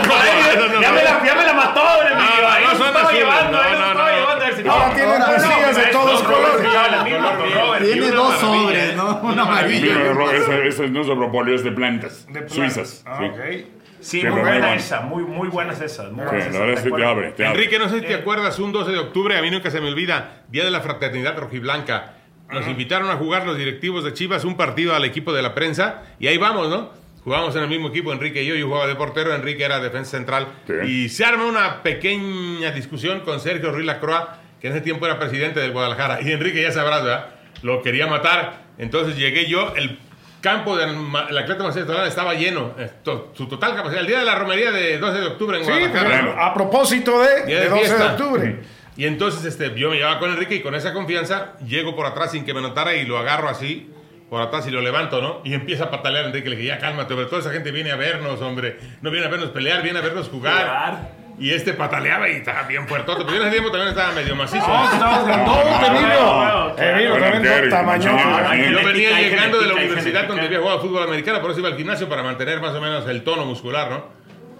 ya, ya me la, ya me la mató, don Emilio. No, Ahí no nos son estaba azules, llevando, no, ahí nos no, estaba no. llevando. a ver si- Ahora No, tienen no, pastillas no, de todos no, colores. no, la misma, Color con miel. Robert. Tiene Y una dos maravilla, sobres, ¿eh? ¿no? Un Mira, amarillo. error, ese, ese no es de propóleo, es de plantas. De plan- Suizas. Ah, sí. ok. Sí, Sí, muy pero buena muy bueno. esa, muy, muy buenas esas. Muy Sí, buenas la esas, verdad es ¿te que te acuerdas? abre, te abre. Enrique, no sé si te acuerdas, un doce de octubre, a mí nunca se me olvida, Día de la Fraternidad Rojiblanca. Nos invitaron a jugar los directivos de Chivas un partido al equipo de la prensa y ahí vamos, ¿no? Jugábamos en el mismo equipo, Enrique y yo, yo jugaba de portero, Enrique era defensa central. Sí. Y se arma una pequeña discusión con Sergio Ruiz Lacroix, que en ese tiempo era presidente del Guadalajara. Y Enrique, ya sabrás, ¿verdad? Lo quería matar. Entonces llegué yo, el campo del Ma- el Atleta Marcelo Solana estaba lleno, esto, su total capacidad. El día de la romería de doce de octubre en Sí, Guadalajara. pero a propósito de, Día de de doce de fiesta. octubre. Y entonces este, yo me llevaba con Enrique y con esa confianza llego por atrás sin que me notara y lo agarro así por atrás y lo levanto, ¿no? Y empieza a patalear Enrique. Le dije, ya cálmate, pero toda esa gente viene a vernos, hombre. No viene a vernos pelear, viene a vernos jugar. Jugar. Y este pataleaba y estaba bien fuertote. Pero yo en ese tiempo también estaba medio macizo. Ah, ¿no? estabas grandote, Ah, Emilio. claro, claro. Emilio, Bueno, también Terry, no tamañote. Machín, Hay Yo genética, venía hay llegando de la genética, hay universidad genética. donde había jugado fútbol americano, por eso iba al gimnasio para mantener más o menos el tono muscular, ¿no?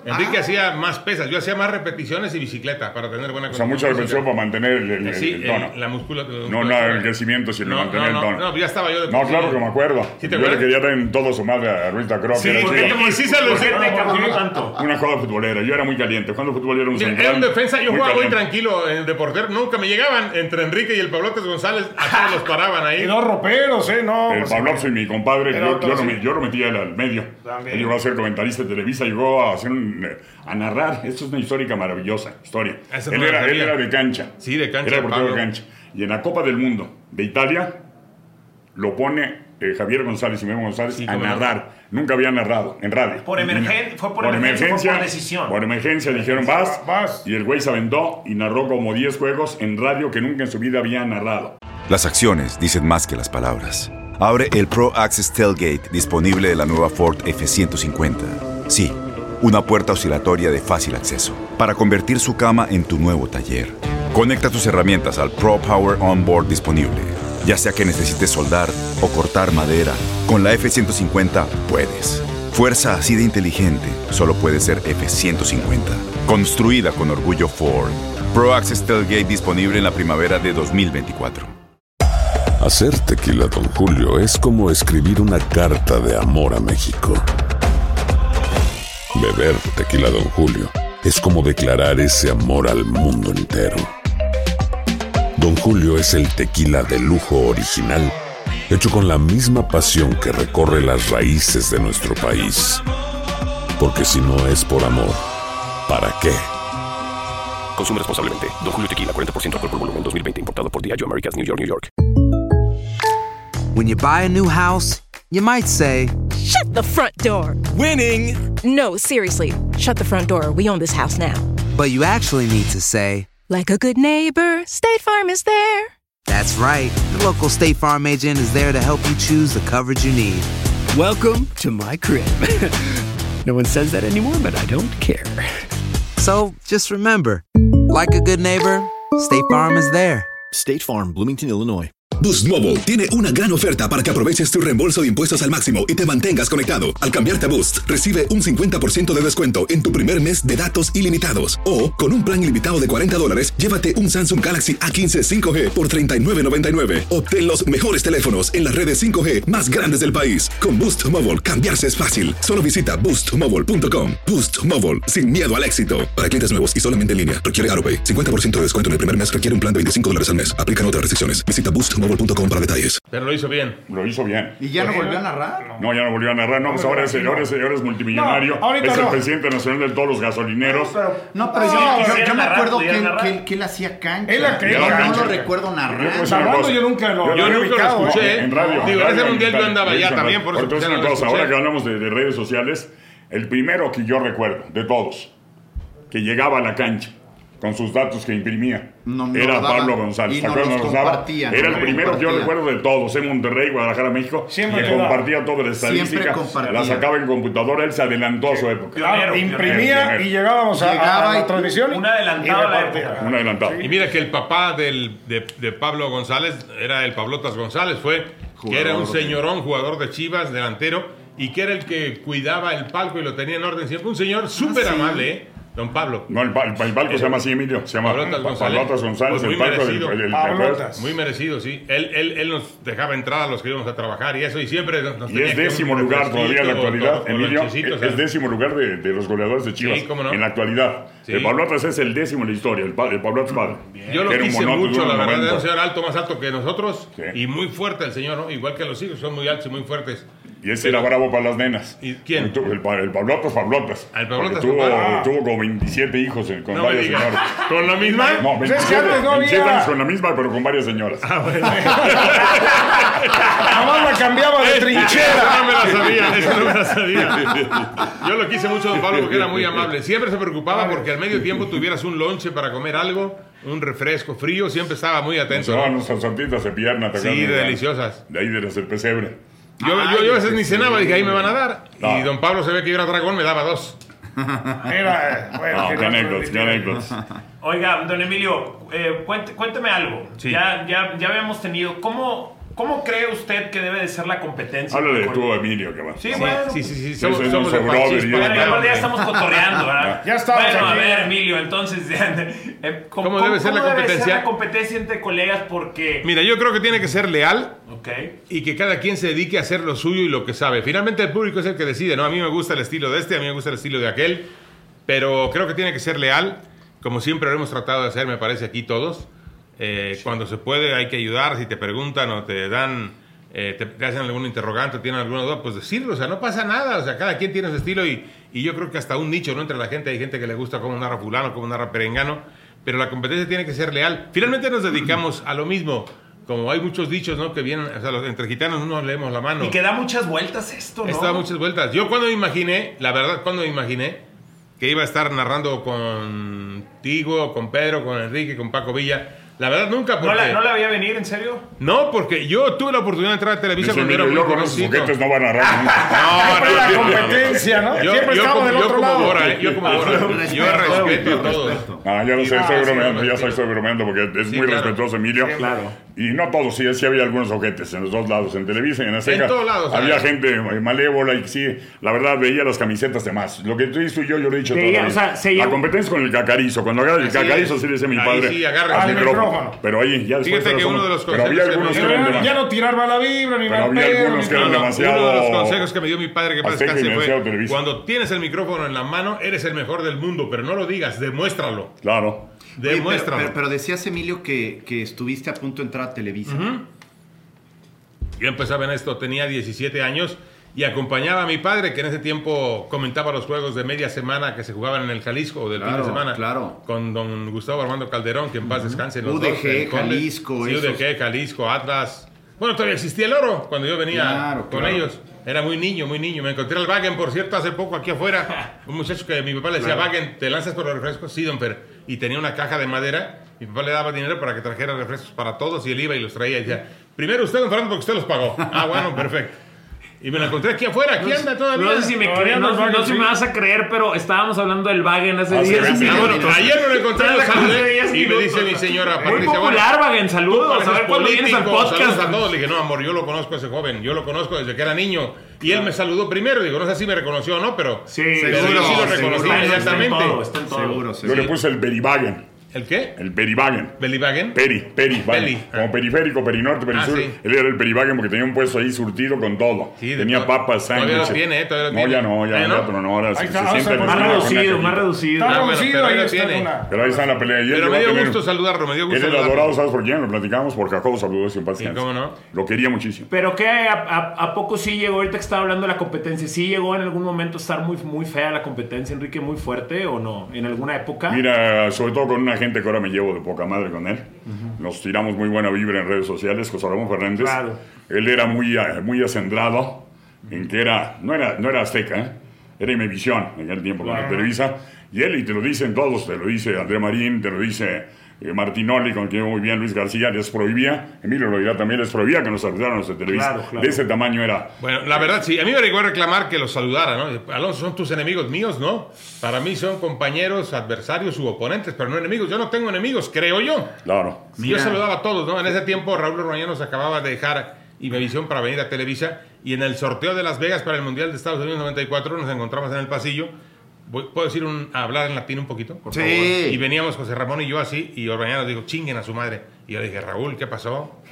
Enrique Ah. hacía más pesas, yo hacía más repeticiones y bicicleta para tener buena O sea, mucha condición repetición física. para mantener el, el- Sí, el tono. el- la musculatura. No, no, el crecimiento, sino No, mantener no, el no, tono. no, ya estaba yo de No, por sí. claro que me acuerdo. ¿Sí te yo le acuerdas? quería dar en todo su madre a Ruiz Tacro, Sí, que era porque chido. y sí se lo ¿Por qué sé. te encabronó tanto? Una jugada futbolera. Yo era muy caliente. Cuando fútbol era un Mira, central. era un defensa, yo jugaba muy caliente. tranquilo en de portero, nunca me llegaban entre Enrique y el Pablotes González, a todos los paraban ahí. Y dos roperos, ¿eh? No. El pues, Pablo y mi compadre, Era yo, otro, yo, lo, sí. me- yo lo metía al, al medio. También. Él llegó a ser comentarista de Televisa, llegó a hacer un, eh, a narrar. Esto es una histórica maravillosa historia. Esa Él no la era, él sabía. era de cancha. Sí, de cancha, Era de portero de Pablo. cancha. Y en la Copa del Mundo de Italia lo pone eh, Javier González y Memo González Sí, a cómo no. narrar. Nunca había narrado en radio. Por emergen- ¿fue por emergencia o fue por decisión? Por emergencia dijeron vas, Vas. y el güey se aventó y narró como diez juegos en radio que nunca en su vida había narrado. Las acciones dicen más que las palabras. Abre el Pro Access Tailgate disponible de la nueva Ford F ciento cincuenta. Sí, una puerta oscilatoria de fácil acceso para convertir su cama en tu nuevo taller. Conecta tus herramientas al Pro Power Onboard disponible. Ya sea que necesites soldar o cortar madera, con la F ciento cincuenta puedes. Fuerza así de inteligente solo puede ser F ciento cincuenta. Construida con orgullo Ford. Pro Access Tailgate disponible en la primavera de dos mil veinticuatro. Hacer tequila Don Julio es como escribir una carta de amor a México. Beber tequila Don Julio es como declarar ese amor al mundo entero. Don Julio es el tequila de lujo original, hecho con la misma pasión que recorre las raíces de nuestro país. Porque si no es por amor, ¿para qué? Consume responsablemente. Don Julio Tequila, cuarenta por ciento alcohol por volumen, dos mil veinte. Importado por Diageo Americas, New York, New York. When you buy a new house, you might say, Shut the front door. Winning. No, seriously. Shut the front door. We own this house now. but you actually need to say, Like a good neighbor, State Farm is there. that's right. The local State Farm agent is there to help you choose the coverage you need. Welcome to my crib. No one says that anymore, but I don't care. So just remember, like a good neighbor, State Farm is there. State Farm, Bloomington, Illinois. Boost Mobile tiene una gran oferta para que aproveches tu reembolso de impuestos al máximo y te mantengas conectado. Al cambiarte a Boost, recibe un cincuenta por ciento de descuento en tu primer mes de datos ilimitados. O, con un plan ilimitado de cuarenta dólares, llévate un Samsung Galaxy A quince cinco G por treinta y nueve noventa y nueve. Obtén los mejores teléfonos en las redes cinco G más grandes del país. Con Boost Mobile, cambiarse es fácil. Solo visita boost mobile punto com. Boost Mobile, sin miedo al éxito. Para clientes nuevos y solamente en línea, requiere AutoPay. cincuenta por ciento de descuento en el primer mes, requiere un plan de veinticinco dólares al mes. Aplican otras restricciones. Visita boost mobile punto com para detalles. Pero lo hizo bien. Lo hizo bien. ¿Y ya no volvió a narrar? No, ya no volvió a narrar. No, pues ahora es, ahora es, ahora es multimillonario. No, ahorita es el no. presidente nacional de todos los gasolineros. No, pero yo, No, yo- yo quisiera me narrar, acuerdo que pudiera él, narrar. que él- que él hacía cancha. Él hacía Yo cancha. no lo recuerdo Yo narrar. puedo decir una Hablando cosa. yo nunca lo- Yo- Yo he nunca lo ubicado, escuché, ¿eh? ¿eh? En radio. Digo, en ese radio, mundial yo en andaba ya radio, también, por eso Entonces, ya una no lo cosa, escuché. ahora que hablamos de, de redes sociales, el primero que yo recuerdo, de todos, que llegaba a la cancha con sus datos que imprimía, No, no era lo daba. Pablo González. Y ¿Te no acuerdas? los Nos daba. compartía, Era no el los primero que yo compartía. recuerdo de todos, en Monterrey, Guadalajara, México, Siempre que te daba. compartía toda la estadística, Siempre compartía. la sacaba en computadora, él se adelantó a su época. Claro, Pionero, imprimía pionero. y llegábamos a, Llegaba a la y- transmisión. un adelantado y a la repartía. época. Un adelantado. Y mira que el papá del, de, de Pablo González era el Pablotas González, fue que era un señorón, jugador de Chivas, delantero, y que era el que cuidaba el palco y lo tenía en orden siempre. Un señor súper amable, ¿eh? Don Pablo. No, el, pa- el, pa- el palco se llama así, Emilio. Se llama Pablotas Pa- González. Pablotas González. Pues muy el palco del- merecido. el- el- Pablotas. Muy merecido, sí. Él, él, él nos dejaba entrar a los que íbamos a trabajar y eso, y siempre nos, nos Y tenía es que décimo un lugar todavía en la refresquito, actualidad, o- o Emilio. lonchecitos, Es, es ¿eh? décimo lugar de, de los goleadores de Chivas. Sí, cómo no. En la actualidad. Sí. El Pablotas es el décimo en la historia, el, pa- el Pablotas padre. Yo lo Que era un quise monote de mucho, uno la verdad, noventa. era un señor alto, más alto que nosotros, Sí. y muy fuerte el señor, ¿no? Igual que los hijos, son muy altos y muy fuertes. Y ese era bravo para las nenas. ¿Y quién? Porque tu- El, pa- el Pablotas, Pablotas. Ah, el Pablotas, Porque tuvo, papá. tuvo como veintisiete hijos en- con No me varias digas. señoras. ¿Con la misma? No, Pues es que veintisiete, antes no veintisiete había- años con la misma, pero con varias señoras. Nomás la cambiaba de Esa trinchera. no me la sabía, esa no me la sabía. Yo lo quise mucho, don Pablo, porque era muy amable. Siempre se preocupaba porque al medio tiempo tuvieras un lonche para comer algo, un refresco frío, siempre estaba muy Se atento. daban ¿no? nuestras tortitas de pierna. ¿te Sí, acuerdas? deliciosas. De ahí de las del pesebre. Yo, yo, yo a veces ni cenaba, dije, ahí me van a dar. No. Y don Pablo se ve que yo era dragón, me daba dos. Era, bueno, No, que qué no- anécdotas, qué anécdotas. Oiga, don Emilio, eh, cuente- cuénteme algo. Sí. Ya, ya, ya habíamos tenido. ¿Cómo, ¿Cómo cree usted que debe de ser la competencia? Habla de tú, Emilio, que va. Sí, bueno. Sí, sí, sí. Sí, Somos, sí, somos sí, de brother, Pachispa. yo- Bueno, ya estamos cotorreando, ¿verdad? Ya estamos Bueno, a aquí. ver, Emilio, entonces, eh, ¿cómo, ¿Cómo debe ser la debe competencia? la competencia entre colegas? Porque... Mira, yo creo que tiene que ser leal Ok. y que cada quien se dedique a hacer lo suyo y lo que sabe. Finalmente el público es el que decide, ¿no? A mí me gusta el estilo de este, a mí me gusta el estilo de aquel, pero creo que tiene que ser leal, como siempre lo hemos tratado de hacer, me parece, aquí todos. Eh, sí. Cuando se puede hay que ayudar, si te preguntan o te dan, eh, te, te hacen algún interrogante, tienen alguna duda, pues decirlo, o sea, no pasa nada, o sea, cada quien tiene su estilo y, y yo creo que hasta un nicho, ¿no? Entre la gente hay gente que le gusta cómo narra fulano, cómo narra perengano, pero la competencia tiene que ser leal. Finalmente nos dedicamos a lo mismo. Como hay muchos dichos, ¿no? Que vienen, o sea, los, entre gitanos no nos leemos la mano. Y que da muchas vueltas esto, ¿no? Esto da muchas vueltas. Yo cuando me imaginé, la verdad, cuando me imaginé que iba a estar narrando contigo, con Pedro, con Enrique, con Paco Villa, la verdad nunca porque... ¿No la, ¿No la veía venir, en serio? No, porque yo tuve la oportunidad de entrar a Televisa Dice, cuando era Emilio, muy yo con esos jovencito. juguetes no van a narrar nunca. No, Siempre no, la yo- competencia, ¿no? Yo, Siempre yo estamos como, del yo otro como lado. Bora, ¿eh? Yo como Bora. Yo respeto a todos. Ah, ya lo sé, Ah, estoy sí, bromeando, sí, ya sí. estoy, estoy bromeando porque es Sí, muy claro. respetuoso, Emilio. Sí, claro. Y no todos, sí, sí había algunos ojetes en los dos lados, en Televisa y en Azteca. En todos lados, había ¿sabes? gente malévola y sí, la verdad veía las camisetas de más. Lo que tú dices tú y yo, yo lo he dicho Veía, todo. o sea, se la llevó- competencia con el cacarizo. Cuando agarra el Así cacarizo, es. sí decía mi Ahí padre. sí, agarra al el micrófono. Pero ahí, ya después. Fíjate que somos- uno de los pero había consejos que algunos me que dio- eran Ya, demasiado. ya no tirar mala vibra, ni Pero mal había pedo, algunos ni que eran nada. demasiado- Uno de los consejos que me dio mi padre que para Azteca y descanse demasiado fue Televisa. cuando tienes el micrófono en la mano, eres el mejor del mundo, pero no lo digas, demuéstralo. Claro. Oye, pero, Demuéstralo. pero- pero decías, Emilio, que, que estuviste a punto de entrar a Televisa. Yo empezaba en esto, tenía diecisiete años y acompañaba a mi padre, que en ese tiempo comentaba los juegos de media semana que se jugaban en el Jalisco o del Claro, fin de semana. claro. Con don Gustavo Armando Calderón, que en paz descanse. Los U D G, dos, el Conde. Jalisco, Sí, esos. U D G, Jalisco, Atlas. Bueno, todavía existía el oro cuando yo venía Claro, con claro. ellos. Era muy niño, muy niño. Me encontré al Wagen, por cierto, hace poco aquí afuera. Un muchacho que mi papá le decía, Wagen, ¿te lanzas por los refrescos? Sí, don Fer. Y tenía una caja de madera. Mi papá le daba dinero para que trajera refrescos para todos y él iba y los traía y decía, primero usted, don Fernando, porque usted los pagó. Ah, bueno, perfecto. Y me la encontré aquí afuera, aquí anda todavía. No sé si me Todavía cre- no no, saben, no sé si sí. me vas a creer, pero estábamos hablando del Wagen hace Ah, sí, diez sí, sí. Ah, bueno, minutos. ayer me lo encontré, lo Hace saludé diez y me dice minutos. mi señora Muy Patricia, popular, bueno, Wagen, saludos. A ver cuándo vienes al político, saludos a podcast. todos. Le dije, no, amor, yo lo conozco a ese joven, yo lo conozco desde que era niño. Y él me saludó primero, digo, no sé si me reconoció o no, pero, Sí, pero yo sí lo seguro, reconocí seguro. inmediatamente. Está en todo, está en todo. Seguro, Yo seguro. le puse el Beribagen. ¿El qué? El Beribagen. ¿Belivagen? Peri, Peri, vale. Peri. Como periférico, perinorte, perisur. Ah, sí. Él era el Peribagen porque tenía un puesto ahí surtido con todo. Sí, de tenía todo. papas, Todavía lo sándwiches. tiene, ¿eh? Todavía lo No, tiene. ya no, ya, ¿Ah, ya, no? pero no, ahora Ahí se, está, se vamos a sienta en poner una Más Más con una reducido, más cajita. reducido. Está Ah, bueno, reducido, pero ahí ahí lo está tiene. una... Pero ahí está la pelea. Y él Pero llegó me a dio tener- gusto saludarlo, me dio gusto Él era saludarlo. adorado, ¿sabes por quién? Lo platicamos por Jacobo, saludos y en paz Sí, descanse. cómo no. Lo quería muchísimo. Pero que a, a- a poco sí llegó, ahorita que estaba hablando de la competencia, ¿sí llegó en algún momento a estar muy, muy fea la competencia, Enrique, muy fuerte o no? ¿En alguna época? Mira, sobre todo con una gente que ahora me llevo de poca madre con él. Nos tiramos muy buena vibra en redes sociales. José Ramón Fernández. Claro. Él era muy, eh, muy acendrado en que era, no era, no era Azteca, ¿eh? Era Imevisión en aquel tiempo con la Televisa. Y él, y te lo dicen todos, te lo dice André Marín, te lo dice eh, Martinoli, con quien muy bien Luis García, les prohibía, Emilio lo dirá también, les prohibía que nos saludaran los de Televisa. Claro, claro. De ese tamaño era. Bueno, la verdad sí, a mí me llegó a reclamar que los saludara, ¿no? Alonso, son tus enemigos míos, ¿no? Para mí son compañeros, adversarios u oponentes, pero no enemigos. Yo no tengo enemigos, creo yo. Claro. Y yo saludaba a todos, ¿no? En ese tiempo Raúl Orbañanos nos acababa de dejar Imevisión para venir a Televisa y en el sorteo de Las Vegas para el Mundial de Estados Unidos noventa y cuatro nos encontramos en el pasillo. Voy- ¿Puedo decir un, a hablar en latín un poquito? Por Sí. favor? Y veníamos José Ramón y yo así y Orbañanos dijo, chinguen a su madre. Y yo dije, Raúl, ¿qué pasó?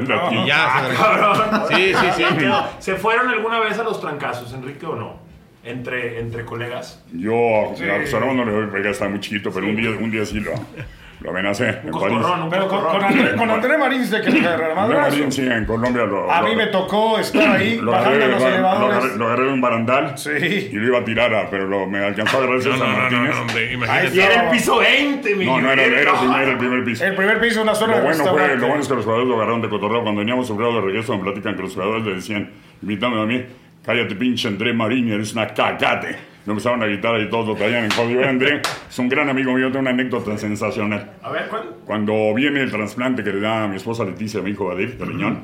Y ya se Cabrón. Sí, sí, sí. ¿Se fueron alguna vez a los trancazos, Enrique, o no? Entre, entre colegas. Yo, a José Ramón no le doy porque estaba muy chiquito, pero un día, un día sí lo, lo amenacé en París. Coscorrón, un Pero con, con, coscorrón. André, con André Marín se que le agarraron André madrazos. Marín, sí, en Colombia lo. A lo- mí me tocó estar ahí Lo bajando agarré, los lo, lo elevadores. agarré, lo agarré de un barandal Sí. y lo iba a tirar, a- pero lo, me alcanzó a agarrar No, César no, no, no, Martínez. no, hombre, Ahí imagínate. Y era el piso veinte, mi No, no, era, Miguel. era, el primer, era el primer piso. El primer piso, una zona Lo de bueno, fue, restaurante. lo bueno es que los jugadores lo agarraron de cotorreo. Cuando veníamos sobrado de regreso, me platican que los jugadores le decían, invitándome a mí, cállate pinche André Marín, eres una cagate. Me empezaron a gritar y todos lo traían en código. André es un gran amigo mío, tengo una anécdota sensacional. A ver, ¿cuál? Cuando viene el trasplante que le da a mi esposa Leticia, a mi hijo Badir, de riñón,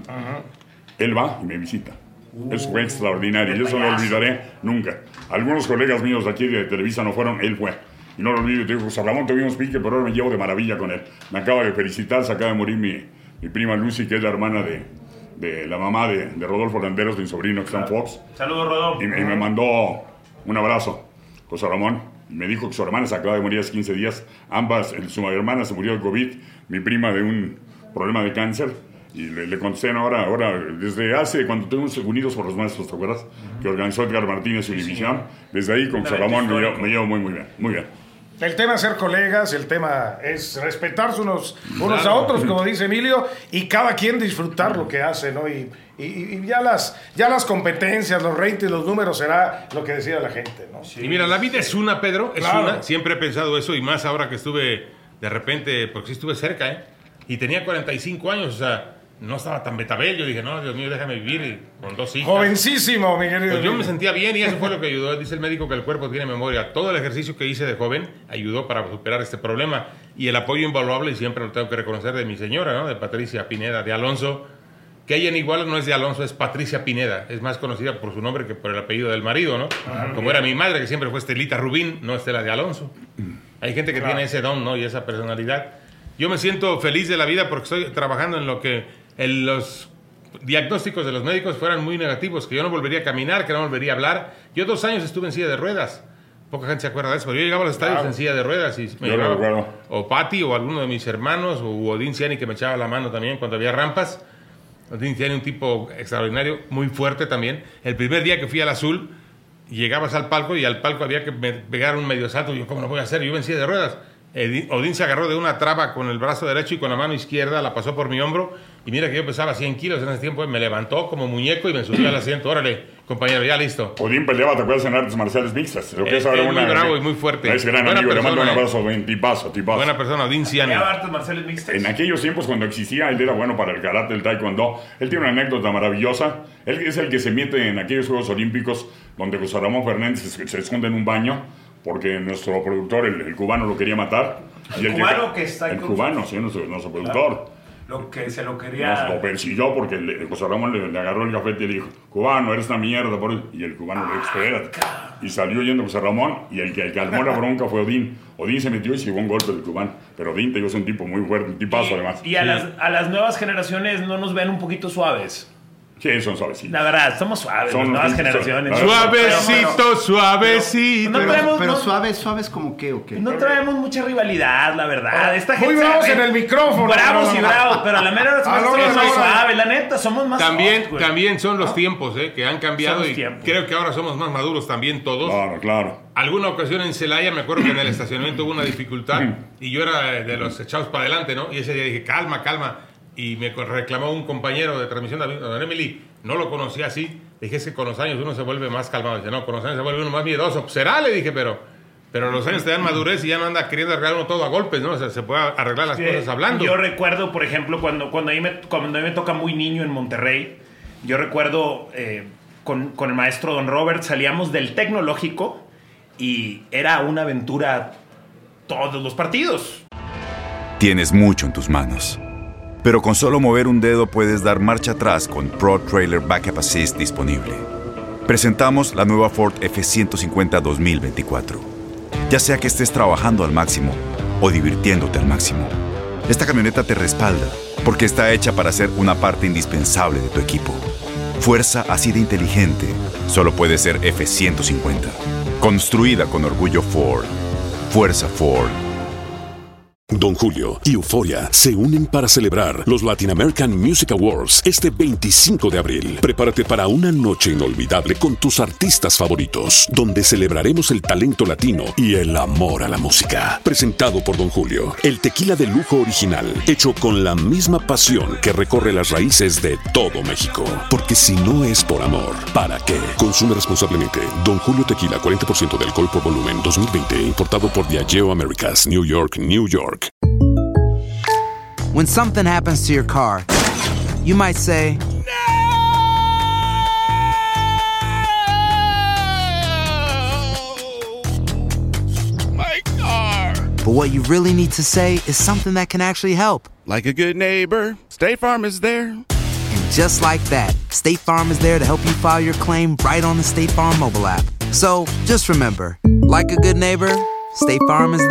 él va y me visita. Eso fue extraordinario. Yo eso no lo olvidaré nunca. Algunos colegas míos de aquí de Televisa no fueron, él fue. Y no lo olvido. Y te digo, José Ramón, tuvimos pique, pero ahora me llevo de maravilla con él. Me acaba de felicitar, se acaba de morir mi, mi prima Lucy, que es la hermana de, de la mamá de, de Rodolfo Landeros, mi sobrino que está en Fox. Saludos, Rodolfo. Y, y me mandó un abrazo, José Ramón. Me dijo que su hermana se acaba de morir hace quince días. Ambas, su hermana se murió de COVID, mi prima de un problema de cáncer. Y le, le contesté ahora, ahora, desde hace, cuando tuvimos Unidos por los Maestros, ¿te acuerdas? Que organizó Edgar Martínez y Univisión. Desde ahí con José Ramón me llevo, me llevo muy, muy bien, muy bien. El tema es ser colegas, el tema es respetarse unos, unos claro. a otros, como dice Emilio, y cada quien disfrutar lo que hace, ¿no? Y, y, y ya, las, ya las competencias, los ratings, los números será lo que decida la gente, ¿no? Sí. Y mira, la vida es una, Pedro, es claro. una. Siempre he pensado eso, y más ahora que estuve de repente, porque sí estuve cerca, ¿eh? Y tenía cuarenta y cinco años, o sea, no estaba tan betabel. Yo dije, no, Dios mío, déjame vivir con dos hijas. Jovencísimo, mi querido. Pues yo me sentía bien y eso fue lo que ayudó. Dice el médico que el cuerpo tiene memoria. Todo el ejercicio que hice de joven ayudó para superar este problema. Y el apoyo invaluable, y siempre lo tengo que reconocer, de mi señora, ¿no? De Patricia Pineda, de Alonso. Que ella en igual no es de Alonso, es Patricia Pineda. Es más conocida por su nombre que por el apellido del marido, ¿no? Ah, como era mi madre, que siempre fue Estelita Rubín, no Estela de Alonso. Hay gente que claro. tiene ese don, ¿no? Y esa personalidad. Yo me siento feliz de la vida porque estoy trabajando en lo que en los diagnósticos de los médicos fueran muy negativos, que yo no volvería a caminar, que no volvería a hablar. Yo dos años estuve en silla de ruedas. Poca gente se acuerda de eso, pero yo llegaba a los estadios claro. en silla de ruedas y me llevaba claro. o Pati o alguno de mis hermanos o Odín Ciani, que me echaba la mano también cuando había rampas. Odín Ciani, un tipo extraordinario, muy fuerte también. El primer día que fui al Azul, llegabas al palco y al palco había que pegar un medio salto. Yo, ¿cómo lo voy a hacer? Yo iba en silla de ruedas. Odín se agarró de una traba con el brazo derecho y con la mano izquierda la pasó por mi hombro. Y mira que yo pesaba cien kilos en ese tiempo. Me levantó como muñeco y me subió al asiento. Órale, compañero, ya listo. Odín peleaba, ¿te acuerdas? En artes marciales mixtas. Lo que es, es ahora es una, muy bravo y muy fuerte. Es gran buena amigo, persona, le mando un eh. abrazo, Odín, tipazo, tipazo. Buena persona, Odín Ciani. artes marciales mixtas. En aquellos tiempos cuando existía, él era bueno para el karate, el taekwondo. Él tiene una anécdota maravillosa. Él es el que se mete en aquellos Juegos Olímpicos donde José Ramón Fernández se, se esconde en un baño porque nuestro productor, el, el cubano, lo quería matar. El, el cubano que, que está El cubano, sí, nuestro, nuestro productor. Lo que se lo quería... Nos lo persiguió porque le, José Ramón le, le agarró el gafete y le dijo, cubano, eres una mierda. Por... Y el cubano le espera. Y salió yendo José Ramón y el que, el que calmó la bronca fue Odín. Odín se metió y se llevó un golpe del cubano. Pero Odín, te digo, es un tipo muy fuerte, un tipazo y, además. Y a, sí. las, a las nuevas generaciones no nos ven un poquito suaves. Sí, son suavecitos. La verdad, somos suaves, son las nuevas generaciones. Suavecito, pero, suavecito. Pero, no traemos, pero no, suaves, suaves como qué o qué. No traemos mucha rivalidad, la verdad. Esta Muy gente bravos en el micrófono. Bravos y bravos, pero a la mera hora somos más no, suaves. La neta, somos más También, soft, también son los ¿no? tiempos, ¿eh? Que han cambiado y tiempos. Creo que ahora somos más maduros también todos. Claro, claro. Alguna ocasión en Celaya, me acuerdo que en el estacionamiento hubo una dificultad y yo era de los echados para adelante, ¿no? Y ese día dije, calma, calma. Y me reclamó un compañero de transmisión, don Emily, no lo conocía así. Dije, es que con los años uno se vuelve más calmado. Dice, no, con los años se vuelve uno más miedoso. Pues será, le dije, pero, pero los años te dan madurez y ya no anda queriendo arreglar uno todo a golpes, ¿no? O sea, se puede arreglar las sí, cosas hablando. Yo recuerdo, por ejemplo, cuando, cuando, a mí me, cuando a mí me toca muy niño en Monterrey, yo recuerdo eh, con, con el maestro Don Robert, salíamos del Tecnológico y era una aventura todos los partidos. Tienes mucho en tus manos. Pero con solo mover un dedo puedes dar marcha atrás con Pro Trailer Backup Assist disponible. Presentamos la nueva Ford F ciento cincuenta dos mil veinticuatro. Ya sea que estés trabajando al máximo o divirtiéndote al máximo, esta camioneta te respalda porque está hecha para ser una parte indispensable de tu equipo. Fuerza así de inteligente solo puede ser F ciento cincuenta. Construida con orgullo Ford. Fuerza Ford. Don Julio y Euforia se unen para celebrar los Latin American Music Awards este veinticinco de abril. Prepárate para una noche inolvidable con tus artistas favoritos, donde celebraremos el talento latino y el amor a la música. Presentado por Don Julio, el tequila de lujo original, hecho con la misma pasión que recorre las raíces de todo México. Porque si no es por amor, ¿para qué? Consume responsablemente. Don Julio Tequila, cuarenta por ciento de alcohol por volumen, dos mil veinte, importado por Diageo Americas, New York, New York. When something happens to your car, you might say, My car! But what you really need to say is something that can actually help. Like a good neighbor, State Farm is there. And just like that, State Farm is there to help you file your claim right on the State Farm mobile app. So just remember, like a good neighbor, State Farm is there.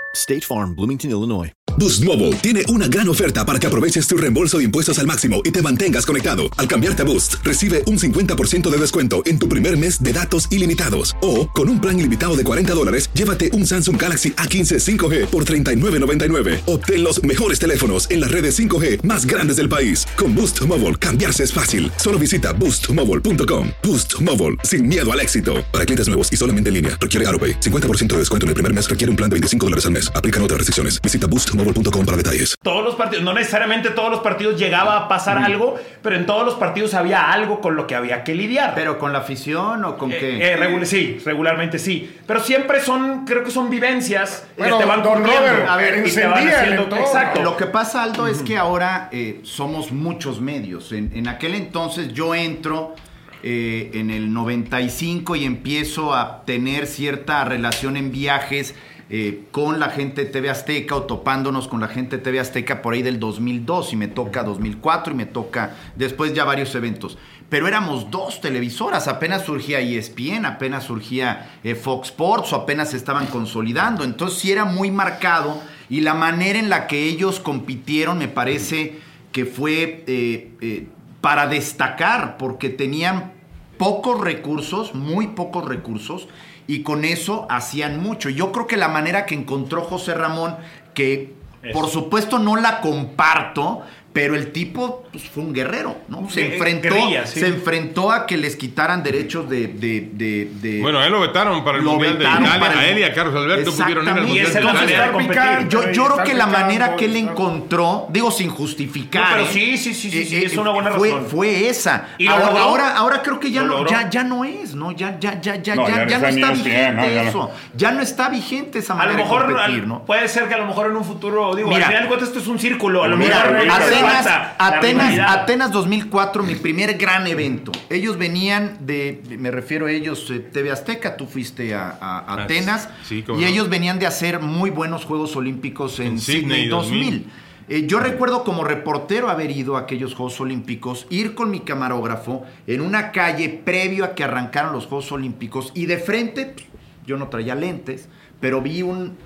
State Farm, Bloomington, Illinois. Boost Mobile tiene una gran oferta para que aproveches tu reembolso de impuestos al máximo y te mantengas conectado. Al cambiarte a Boost, recibe un cincuenta por ciento de descuento en tu primer mes de datos ilimitados. O, con un plan ilimitado de cuarenta dólares, llévate un Samsung Galaxy A quince cinco G por treinta y nueve noventa y nueve. Obtén los mejores teléfonos en las redes cinco G más grandes del país. Con Boost Mobile, cambiarse es fácil. Solo visita boost mobile punto com. Boost Mobile, sin miedo al éxito. Para clientes nuevos y solamente en línea, requiere AutoPay. cincuenta por ciento de descuento en el primer mes requiere un plan de veinticinco dólares al mes. Aplican otras restricciones. Visita boost mobile punto com para detalles. Todos los partidos, no necesariamente todos los partidos llegaba a pasar mm. algo, pero en todos los partidos había algo con lo que había que lidiar. ¿Pero con la afición o con eh, qué? Eh, regu- sí, regularmente sí. Pero siempre son, creo que son vivencias bueno, que te van Don curtiendo. Robert, a ver, y te van haciendo, todo. exacto. Lo que pasa, Aldo, uh-huh. es que ahora eh, somos muchos medios. En, en aquel entonces yo entro eh, en el noventa y cinco y empiezo a tener cierta relación en viajes Eh, con la gente de T V Azteca o topándonos con la gente de T V Azteca por ahí del dos mil dos y me toca dos mil cuatro y me toca después ya varios eventos. Pero éramos dos televisoras, apenas surgía E S P N, apenas surgía eh, Fox Sports o apenas se estaban consolidando. Entonces sí era muy marcado y la manera en la que ellos compitieron me parece que fue eh, eh, para destacar porque tenían pocos recursos, muy pocos recursos, y con eso hacían mucho. Yo creo que la manera que encontró José Ramón, que eso. por supuesto no la comparto, pero el tipo pues, fue un guerrero, ¿no? Se enfrentó, guerrilla, sí. se enfrentó a que les quitaran derechos de... de, de, de bueno, a él lo vetaron para el Mundial de Italia, a él y a Carlos Alberto pudieron ir al Mundial de Italia. Yo, yo creo que la manera que él encontró, digo sin justificar... No, pero ¿eh? sí, sí, sí, sí, sí eh, es una buena fue, razón. Fue esa. ¿Y ahora, lo ahora, ahora creo que ya ¿Lo no, logró? ya, ya no es, ¿no? Ya, ya, ya, ya, No, ya, ya ya no está está ni vigente es que, no, ya no. eso. Ya no está vigente esa A manera lo mejor de competir, al, ¿no? puede ser que a lo mejor en un futuro, digo, Mira, al final de cuentas esto es un círculo. A lo Mira, mejor Atenas, la Atenas, rivalidad. Atenas dos mil cuatro, mi primer gran evento. Ellos venían de, me refiero a ellos, eh, T V Azteca, tú fuiste a, a Atenas, sí, cómo y no. ellos venían de hacer muy buenos Juegos Olímpicos en, En Sydney, Sydney dos mil. dos mil. Eh, yo recuerdo como reportero haber ido a aquellos Juegos Olímpicos, ir con mi camarógrafo en una calle previo a que arrancaran los Juegos Olímpicos y de frente, yo no traía lentes, pero vi un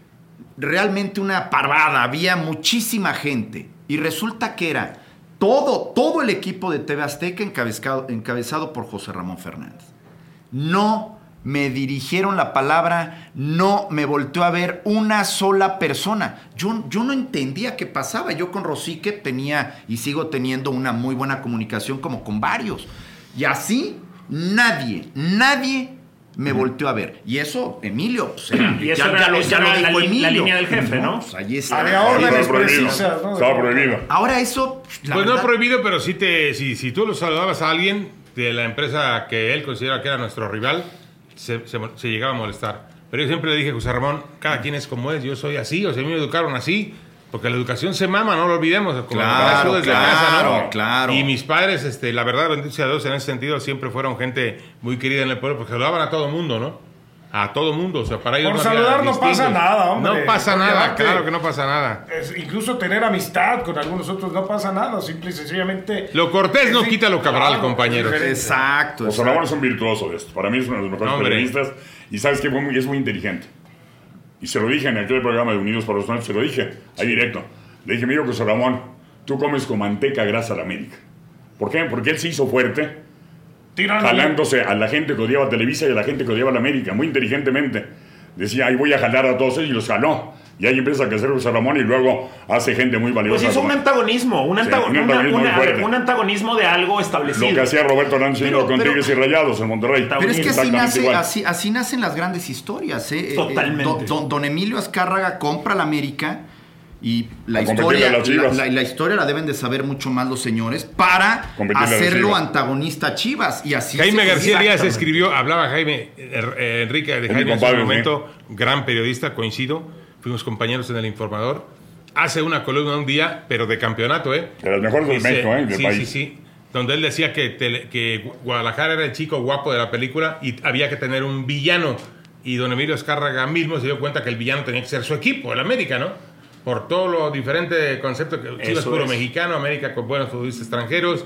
realmente una parvada, había muchísima gente y resulta que era todo, todo el equipo de T V Azteca encabezado, encabezado por José Ramón Fernández. No me dirigieron la palabra, no me volteó a ver una sola persona. Yo, yo no entendía qué pasaba. Yo con Rosique tenía y sigo teniendo una muy buena comunicación como con varios. Y así nadie, nadie me volteó a ver. Y eso, Emilio, pues, era, y eso ya, era, ya lo, eso ya era lo la, dijo li- Emilio. la línea del jefe, ¿no? No, pues ahí está. Había órdenes Estaba prohibido. precisas, ¿no? Estaba prohibido. Ahora eso, la Pues verdad, no prohibido, pero sí te, si, si tú lo saludabas a alguien de la empresa que él considera que era nuestro rival, se, se, se llegaba a molestar. Pero yo siempre le dije a José Ramón, cada quien es como es, yo soy así, o sea, a mí me educaron así, porque la educación se mama, no lo olvidemos. Como Claro, eso desde claro, casa, ¿no? claro. Y mis padres, este, la verdad, bendito sea Dios, en ese sentido, siempre fueron gente muy querida en el pueblo, porque saludaban a todo mundo, ¿no? A todo mundo, o sea, para ellos Por no había saludar no distingos. pasa nada, hombre. No pasa Porque nada, aparte, claro que no pasa nada. es- incluso tener amistad con algunos otros no pasa nada, simple y sencillamente. Lo cortés no Sí, quita lo cabral, claro, compañeros. es diferente. exacto. José Ramón es un virtuoso de esto. Para mí es uno de los mejores Hombre. periodistas. Y sabes que es muy inteligente. Y se lo dije en aquel programa de Unidos para los Nuevos, se lo dije ahí directo. Le dije, mira, José Ramón, tú comes con manteca grasa a la América. ¿Por qué? Porque él se hizo fuerte Tiran- jalándose a la gente que odiaba a Televisa y a la gente que odiaba a la América, muy inteligentemente. Decía, ahí voy a jalar a todos ellos, y los jaló. Y ahí empieza a crecer José Ramón y luego hace gente muy valiosa. Pues hizo un como- antagonismo, un, Sí, antago- un una- antagonismo una- muy fuerte. un antagonismo de algo establecido. Lo que hacía Roberto Hernández Pero- con pero- Tigres y Rayados en Monterrey. Pero es que así, Exactamente nace, igual. así, así nacen las grandes historias. ¿eh? Eh, Totalmente. Don, don- don Emilio Azcárraga compra la América y la A competirle historia, a las Chivas. la, la- la historia la deben de saber mucho más los señores para Competirle a las hacerlo Chivas. antagonista a Chivas. Y así Jaime se- García Díaz Exactamente. escribió, hablaba Jaime, eh, eh, Enrique de mi Jaime en su compadre, momento, gran periodista, coincido, fuimos compañeros en El Informador, hace una columna un día, pero de campeonato, ¿eh? De las mejores del Dice- México, ¿eh? Del sí, país. sí, sí, donde él decía que, tele- que Guadalajara era el chico guapo de la película y había que tener un villano, y don Emilio Azcárraga mismo se dio cuenta que el villano tenía que ser su equipo, el América, ¿no? Por todo lo diferente concepto que Chivas Eso puro es. mexicano, América con buenos futbolistas extranjeros.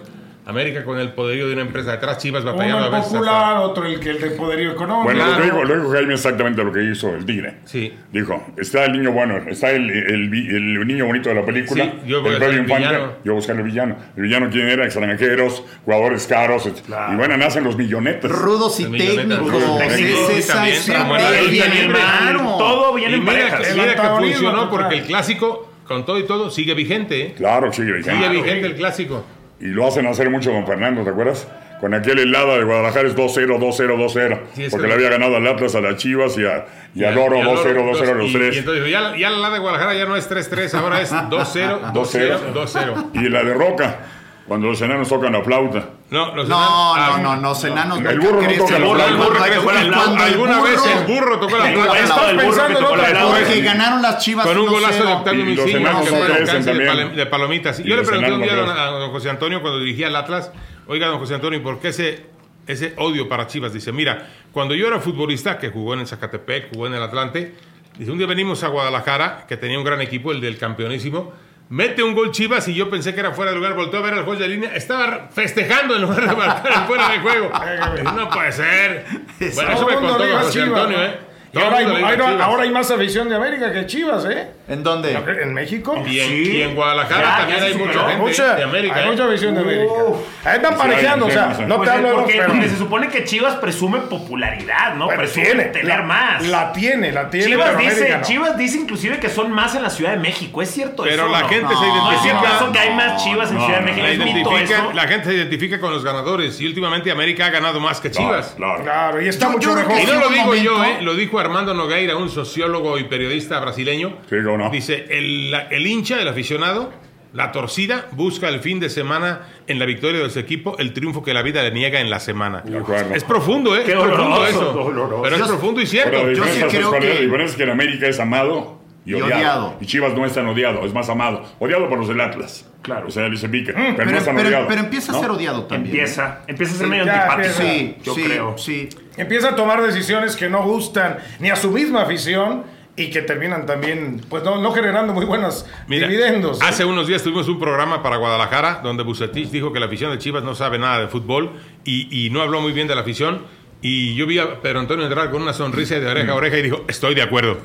América con el poderío de una empresa detrás, Chivas batallando Uno a el veces. popular, hasta- otro el que el de poderío económico. Bueno, Claro. lo, que dijo, lo dijo Jaime exactamente lo que hizo el Tigre. Sí. Dijo, está el niño bueno, está el, el, vi- el niño bonito de la película, Sí, yo voy el a Pedro ser el Infante, villano. yo voy a buscar el villano. El villano, ¿quién era? Extranjeros, jugadores caros, et- y bueno, nacen los millonetes. Rudos y El milloneta. técnicos. Rudos y técnicos, Es esa también, como la estrategia, lucha libre. hermano. Todo viene Y en mira, parejas. que, El mira que antagonismo funcionó total. porque el clásico, con todo y todo, sigue vigente. ¿eh? Claro, sigue vigente. Sigue vigente el clásico. Y lo hacen hacer mucho don Fernando, ¿te acuerdas? Con aquel helada de Guadalajara es dos cero, dos cero, dos cero. Sí, es porque que- le había ganado al Atlas, a las Chivas y, a, y al Oro Y al dos cero, Oro, dos cero a los y- tres. Y entonces ya, ya la de Guadalajara ya no es tres tres, ahora es dos cero, dos cero, dos cero. Y la de Roca, cuando los enanos tocan la flauta. No, los No, enanos- no, no, los enanos El nunca burro no crecen. toca la Cuando- flauta. El burro cuando- crece, cuando- el- cuando el alguna burro- vez el burro tocó la El flauta. güey Estás el burro pensando que en tocó otra la cosa. flauta. Porque ganaron las Chivas Con un uno golazo cero. de Octavio Y los Micinho, enanos que fue no un crecen alcance de, también. pal- de palomitas. Y Y yo le los pregunté un día a enanos don, no a don José Antonio cuando dirigía el Atlas, oiga, don José Antonio, ¿por qué ese, ese odio para Chivas? Dice, mira, cuando yo era futbolista, que jugó en el Zacatepec, jugó en el Atlante, dice, un día venimos a Guadalajara, que tenía un gran equipo, el del campeonísimo, mete un gol Chivas y yo pensé que era fuera de lugar, volteó a ver al juez de línea, estaba festejando en lugar de marcar el fuera de juego. No puede ser. Bueno, eso Todo me el mundo contó le iba don a José Chivas, Antonio, ¿no? ¿eh? Y Todo ahora el hay, mundo le iba a ahora- Chivas. ahora hay más afición de América que Chivas, ¿eh? ¿En dónde? ¿En México? Y en, Sí. y en Guadalajara Ya, también ya hay se mucha superó. gente Mucha, de América. hay ¿eh? mucha afición de América. Uf. Ahí están Sí, parejando, o hay sea, gente, no Pues te es hablo de dos, porque, pero... porque se supone que Chivas presume popularidad, ¿no? Pero Presume tiene, tener la- más. La tiene, la tiene, Chivas pero dice, América no. Chivas dice inclusive que son más en la Ciudad de México. ¿Es cierto Pero eso? la o no? gente se No, es identifica. cierto eso que hay más Chivas en No, Ciudad de no, México. La, ¿Es mito identifica- eso? la gente se identifica con los ganadores y últimamente América ha ganado más que Chivas. Claro, claro. Claro, y está Yo- mucho yo creo mejor. que Y no sí, lo un digo yo, momento. ¿eh? Lo dijo Armando Nogueira, un sociólogo y periodista brasileño. Sí, cómo no. Dice, el, la- el hincha, el aficionado, la torcida, busca el fin de semana en la victoria de su equipo el triunfo que la vida le niega en la semana. De acuerdo. Es profundo, ¿eh? Qué es profundo doloroso, eso. doloroso. Pero es Yo- profundo y cierto. Pero la yo sí diferencia, creo ¿sabes cuál es? que- La diferencia es que en América es amado y Y odiado. odiado. Y Chivas no es tan odiado, es más amado. Odiado por los del Atlas. Claro. O sea, él se pica. Mm, pero, no es tan pero- odiado. pero empieza a ¿no? ser odiado también. Empieza, empieza a ser Sí, medio ya antipático. empieza. Sí, yo sí, creo. sí. Empieza a tomar decisiones que no gustan ni a su misma afición y que terminan también, pues no, no generando muy buenos Mira, dividendos. ¿eh? hace unos días tuvimos un programa para Guadalajara donde Bucetich dijo que la afición de Chivas no sabe nada de fútbol y, y no habló muy bien de la afición. Y yo vi a Pedro Antonio entrar con una sonrisa de oreja a oreja y dijo, estoy de acuerdo.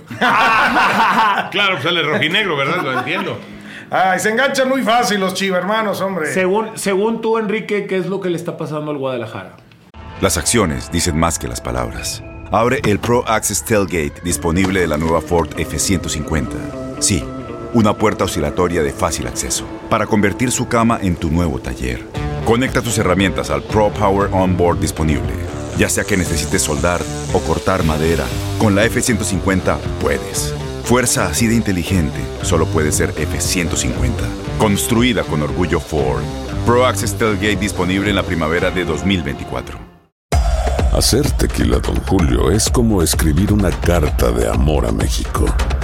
Claro, pues él es rojinegro, ¿verdad? Lo entiendo. Ay, se enganchan muy fácil los chivermanos, hombre. Según, según tú, Enrique, ¿qué es lo que le está pasando al Guadalajara? Las acciones dicen más que las palabras. Abre el Pro Access Tailgate disponible de la nueva Ford F ciento cincuenta. Sí, una puerta oscilatoria de fácil acceso para convertir su cama en tu nuevo taller. Conecta tus herramientas al Pro Power Onboard disponible. Ya sea que necesites soldar o cortar madera, con la F ciento cincuenta puedes. Fuerza así de inteligente solo puede ser F ciento cincuenta. Construida con orgullo Ford. Pro Access Tailgate disponible en la primavera de dos mil veinticuatro. Hacer tequila Don Julio es como escribir una carta de amor a México.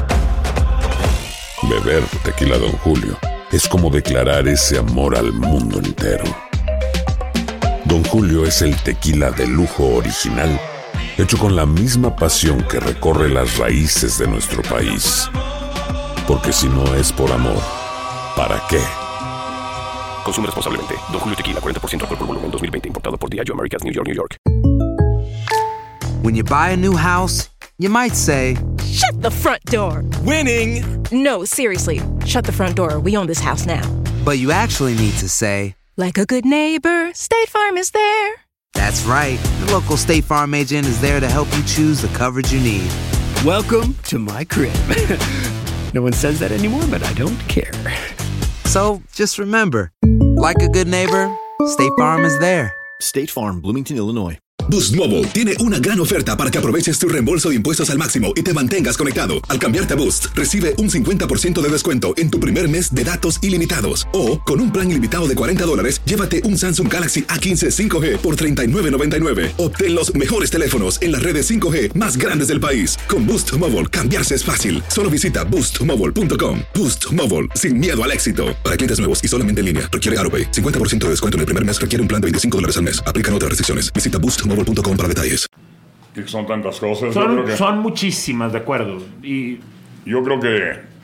Beber tequila Don Julio es como declarar ese amor al mundo entero. Don Julio es el tequila de lujo original, hecho con la misma pasión que recorre las raíces de nuestro país. Porque si no es por amor, ¿para qué? Consume responsablemente. Don Julio Tequila, cuarenta por ciento alcohol por volumen, dos mil veinte. Importado por Diageo Americas, New York, New York. When you buy a new house, you might say, Shut the front door. Winning! No, seriously. Shut the front door. We own this house now. but you actually need to say, Like a good neighbor, State Farm is there. that's right. The local State Farm agent is there to help you choose the coverage you need. Welcome to my crib. No one says that anymore, but I don't care. So just remember, like a good neighbor, State Farm is there. State Farm, Bloomington, Illinois. Boost Mobile tiene una gran oferta para que aproveches tu reembolso de impuestos al máximo y te mantengas conectado. Al cambiarte a Boost, recibe un cincuenta por ciento de descuento en tu primer mes de datos ilimitados. O, con un plan ilimitado de cuarenta dólares, llévate un Samsung Galaxy A quince cinco G por treinta y nueve noventa y nueve. Obtén los mejores teléfonos en las redes cinco G más grandes del país. Con Boost Mobile, cambiarse es fácil. Solo visita boost mobile punto com. Boost Mobile, sin miedo al éxito. Para clientes nuevos y solamente en línea, requiere AroPay. cincuenta por ciento de descuento en el primer mes requiere un plan de veinticinco dólares al mes. Aplican otras restricciones. Visita boost mobile punto com para detalles. Y son tantas cosas. yo, Son, creo que, son muchísimas, de acuerdo. Y yo creo que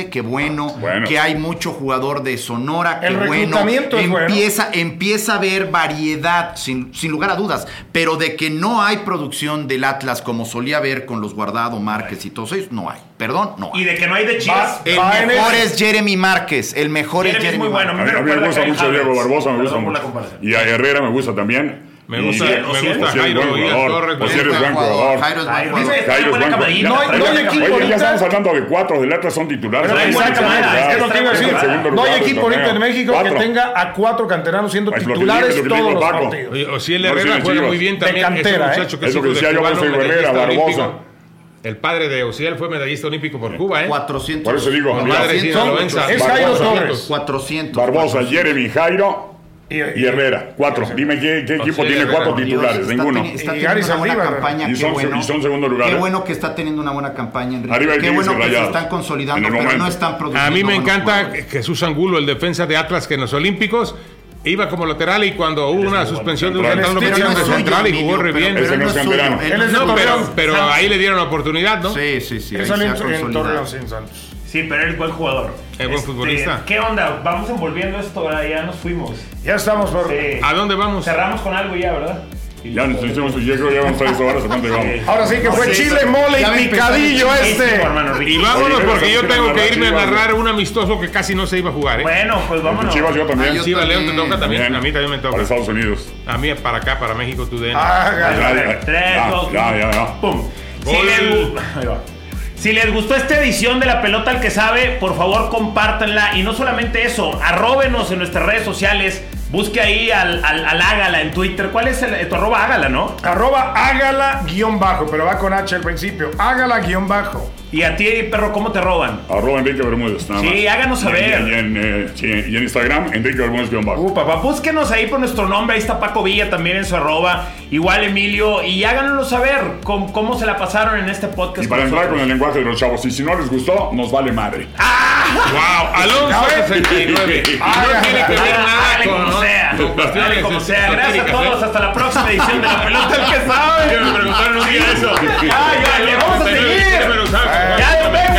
Ponce, qué bueno, Bueno. que hay mucho jugador de Sonora, qué El bueno. reclutamiento es bueno. Empieza, empieza a haber variedad, sin, sin lugar a dudas, pero de que no hay producción del Atlas como solía haber con los Guardado, Márquez y todos ellos, no hay. Perdón, no hay. Y de que no hay de Chivas. El Va en mejor el- es Jeremy Márquez, el mejor Jeremy es es Jeremy muy bueno. A Márquez. mí, a mí me recuerda gusta Kai mucho Havertz. Diego Barbosa, me gusta Perdón por la mucho. comparación. Y a Herrera me gusta también. Me gusta, Y- me Ociel- gusta Ociel es Jairo buen Díaz jugador. Torres. me Ociel es gusta. buen jugador. Jairo es buen Ay, jugador. dice- Jairo es buen buena jugador. caballito. No hay- no hay equipo Oye, ya ahorita. estamos hablando de cuatro, del Atlas son titulares. Pero hay Hay buena segundo camada, lugar. Es lo que iba a decir. Segundo No lugar hay del equipo ahorita en torneo. México Cuatro. que tenga a cuatro canteranos siendo Es lo que titulares dice, es lo que todos dijo los Paco. partidos. Oye, Ociel No Herrera reciben juega Chivas. muy bien De también. cantera, es un ¿eh? muchacho que Es lo que hijo de decía yo, cubano, José Herrera, medallista Barbosa. olímpico. El padre de Ociel fue medallista olímpico por Cuba, ¿eh? cuatrocientos. Por eso digo, Con mira, madre Son- sinaloense. es Jairo Barbosa. Torres. cuatrocientos. Barbosa, Jeremy, Jairo Y, y Herrera. Cuatro. Dime qué, qué equipo Ociel tiene Herrera. cuatro titulares. Está Ninguno. teni- Está Y teniendo Gary una buena Saldívar. campaña, Y qué son- bueno. y son segundo lugar, Qué ¿eh? bueno que está teniendo una buena campaña, Enrique. Arriba el Qué diez bueno y que se Rayados. están En consolidando, el pero momento. no están produciendo. A mí me buenos encanta jugadores. Jesús Angulo, el defensa de Atlas, que en los Olímpicos iba como lateral y cuando hubo una suspensión de un central. central lo Pero metieron no de es suyo, central y Emilio, jugó re pero- bien. pero Ese no es suyo. canterano. Él Él es de No, pero, Torreón. pero ahí le dieron la oportunidad, ¿no? Sí, sí, sí. ahí Él se salió ha en, en consolidado. Torreón, sí, en Santos. Sí, pero él es buen jugador. Es buen futbolista. ¿Qué onda? Vamos envolviendo esto, ¿verdad? Ya nos fuimos. Ya estamos por... Sí. ¿A dónde vamos? Cerramos con algo ya, ¿verdad? Ya nos hicimos, yo creo que ya vamos tres horas. ¿A cuánto llevamos? Ahora sí que fue Sí, chile, mole ya y me picadillo empezó este. Riquísimo, hermano, Y riquísimo. vámonos Oye, porque pero yo tengo que Chivas, irme a Chivas. narrar un amistoso que casi no se iba a jugar, ¿eh? Bueno, pues vámonos. Chivas, yo Ah, también. yo Sí, León, te también. toca también. También. A mí también me Para toca. Estados Unidos. A mí para acá, para México, tu D N. Hágale. Ya, ya, Tres, ya, dos, ya, uno. ya, ya. ¡Pum! Si Gol. les, gu- Ahí va. Si les gustó esta edición de La Pelota al que sabe, por favor compártanla. Y no solamente eso, arróbenos en nuestras redes sociales. Busque ahí al, al, al Ágala en Twitter. ¿Cuál es el, tu arroba Ágala, no? Arroba hágala guión bajo, pero va con H al principio. Hágala guión bajo. Y a ti, perro, ¿cómo te roban? Arroba Enrique Bermúdez, nada más. Sí, háganos Y- saber. Y, en, eh, sí, y en Instagram, Enrique Bermúdez guión bajo. Uh, papá, búsquenos ahí por nuestro nombre. Ahí está Paco Villa también en su arroba. Igual Emilio. Y háganoslo saber cómo, cómo se la pasaron en este podcast. Y para con entrar con nosotros. el lenguaje de los chavos, y si no les gustó, nos vale madre. ¡Wow! Alonso sesenta y nueve. Y no tiene que ver nada Hágale con, como sea. con cuestiones Hágale como sea. Gracias a esotéricas, todos. ¿eh? Hasta la próxima edición de La Pelota al que sabe. Que me preguntaron un día eso. Ah, ya, ya, vamos a seguir. Ya me lo sabes. Ya, nos vemos.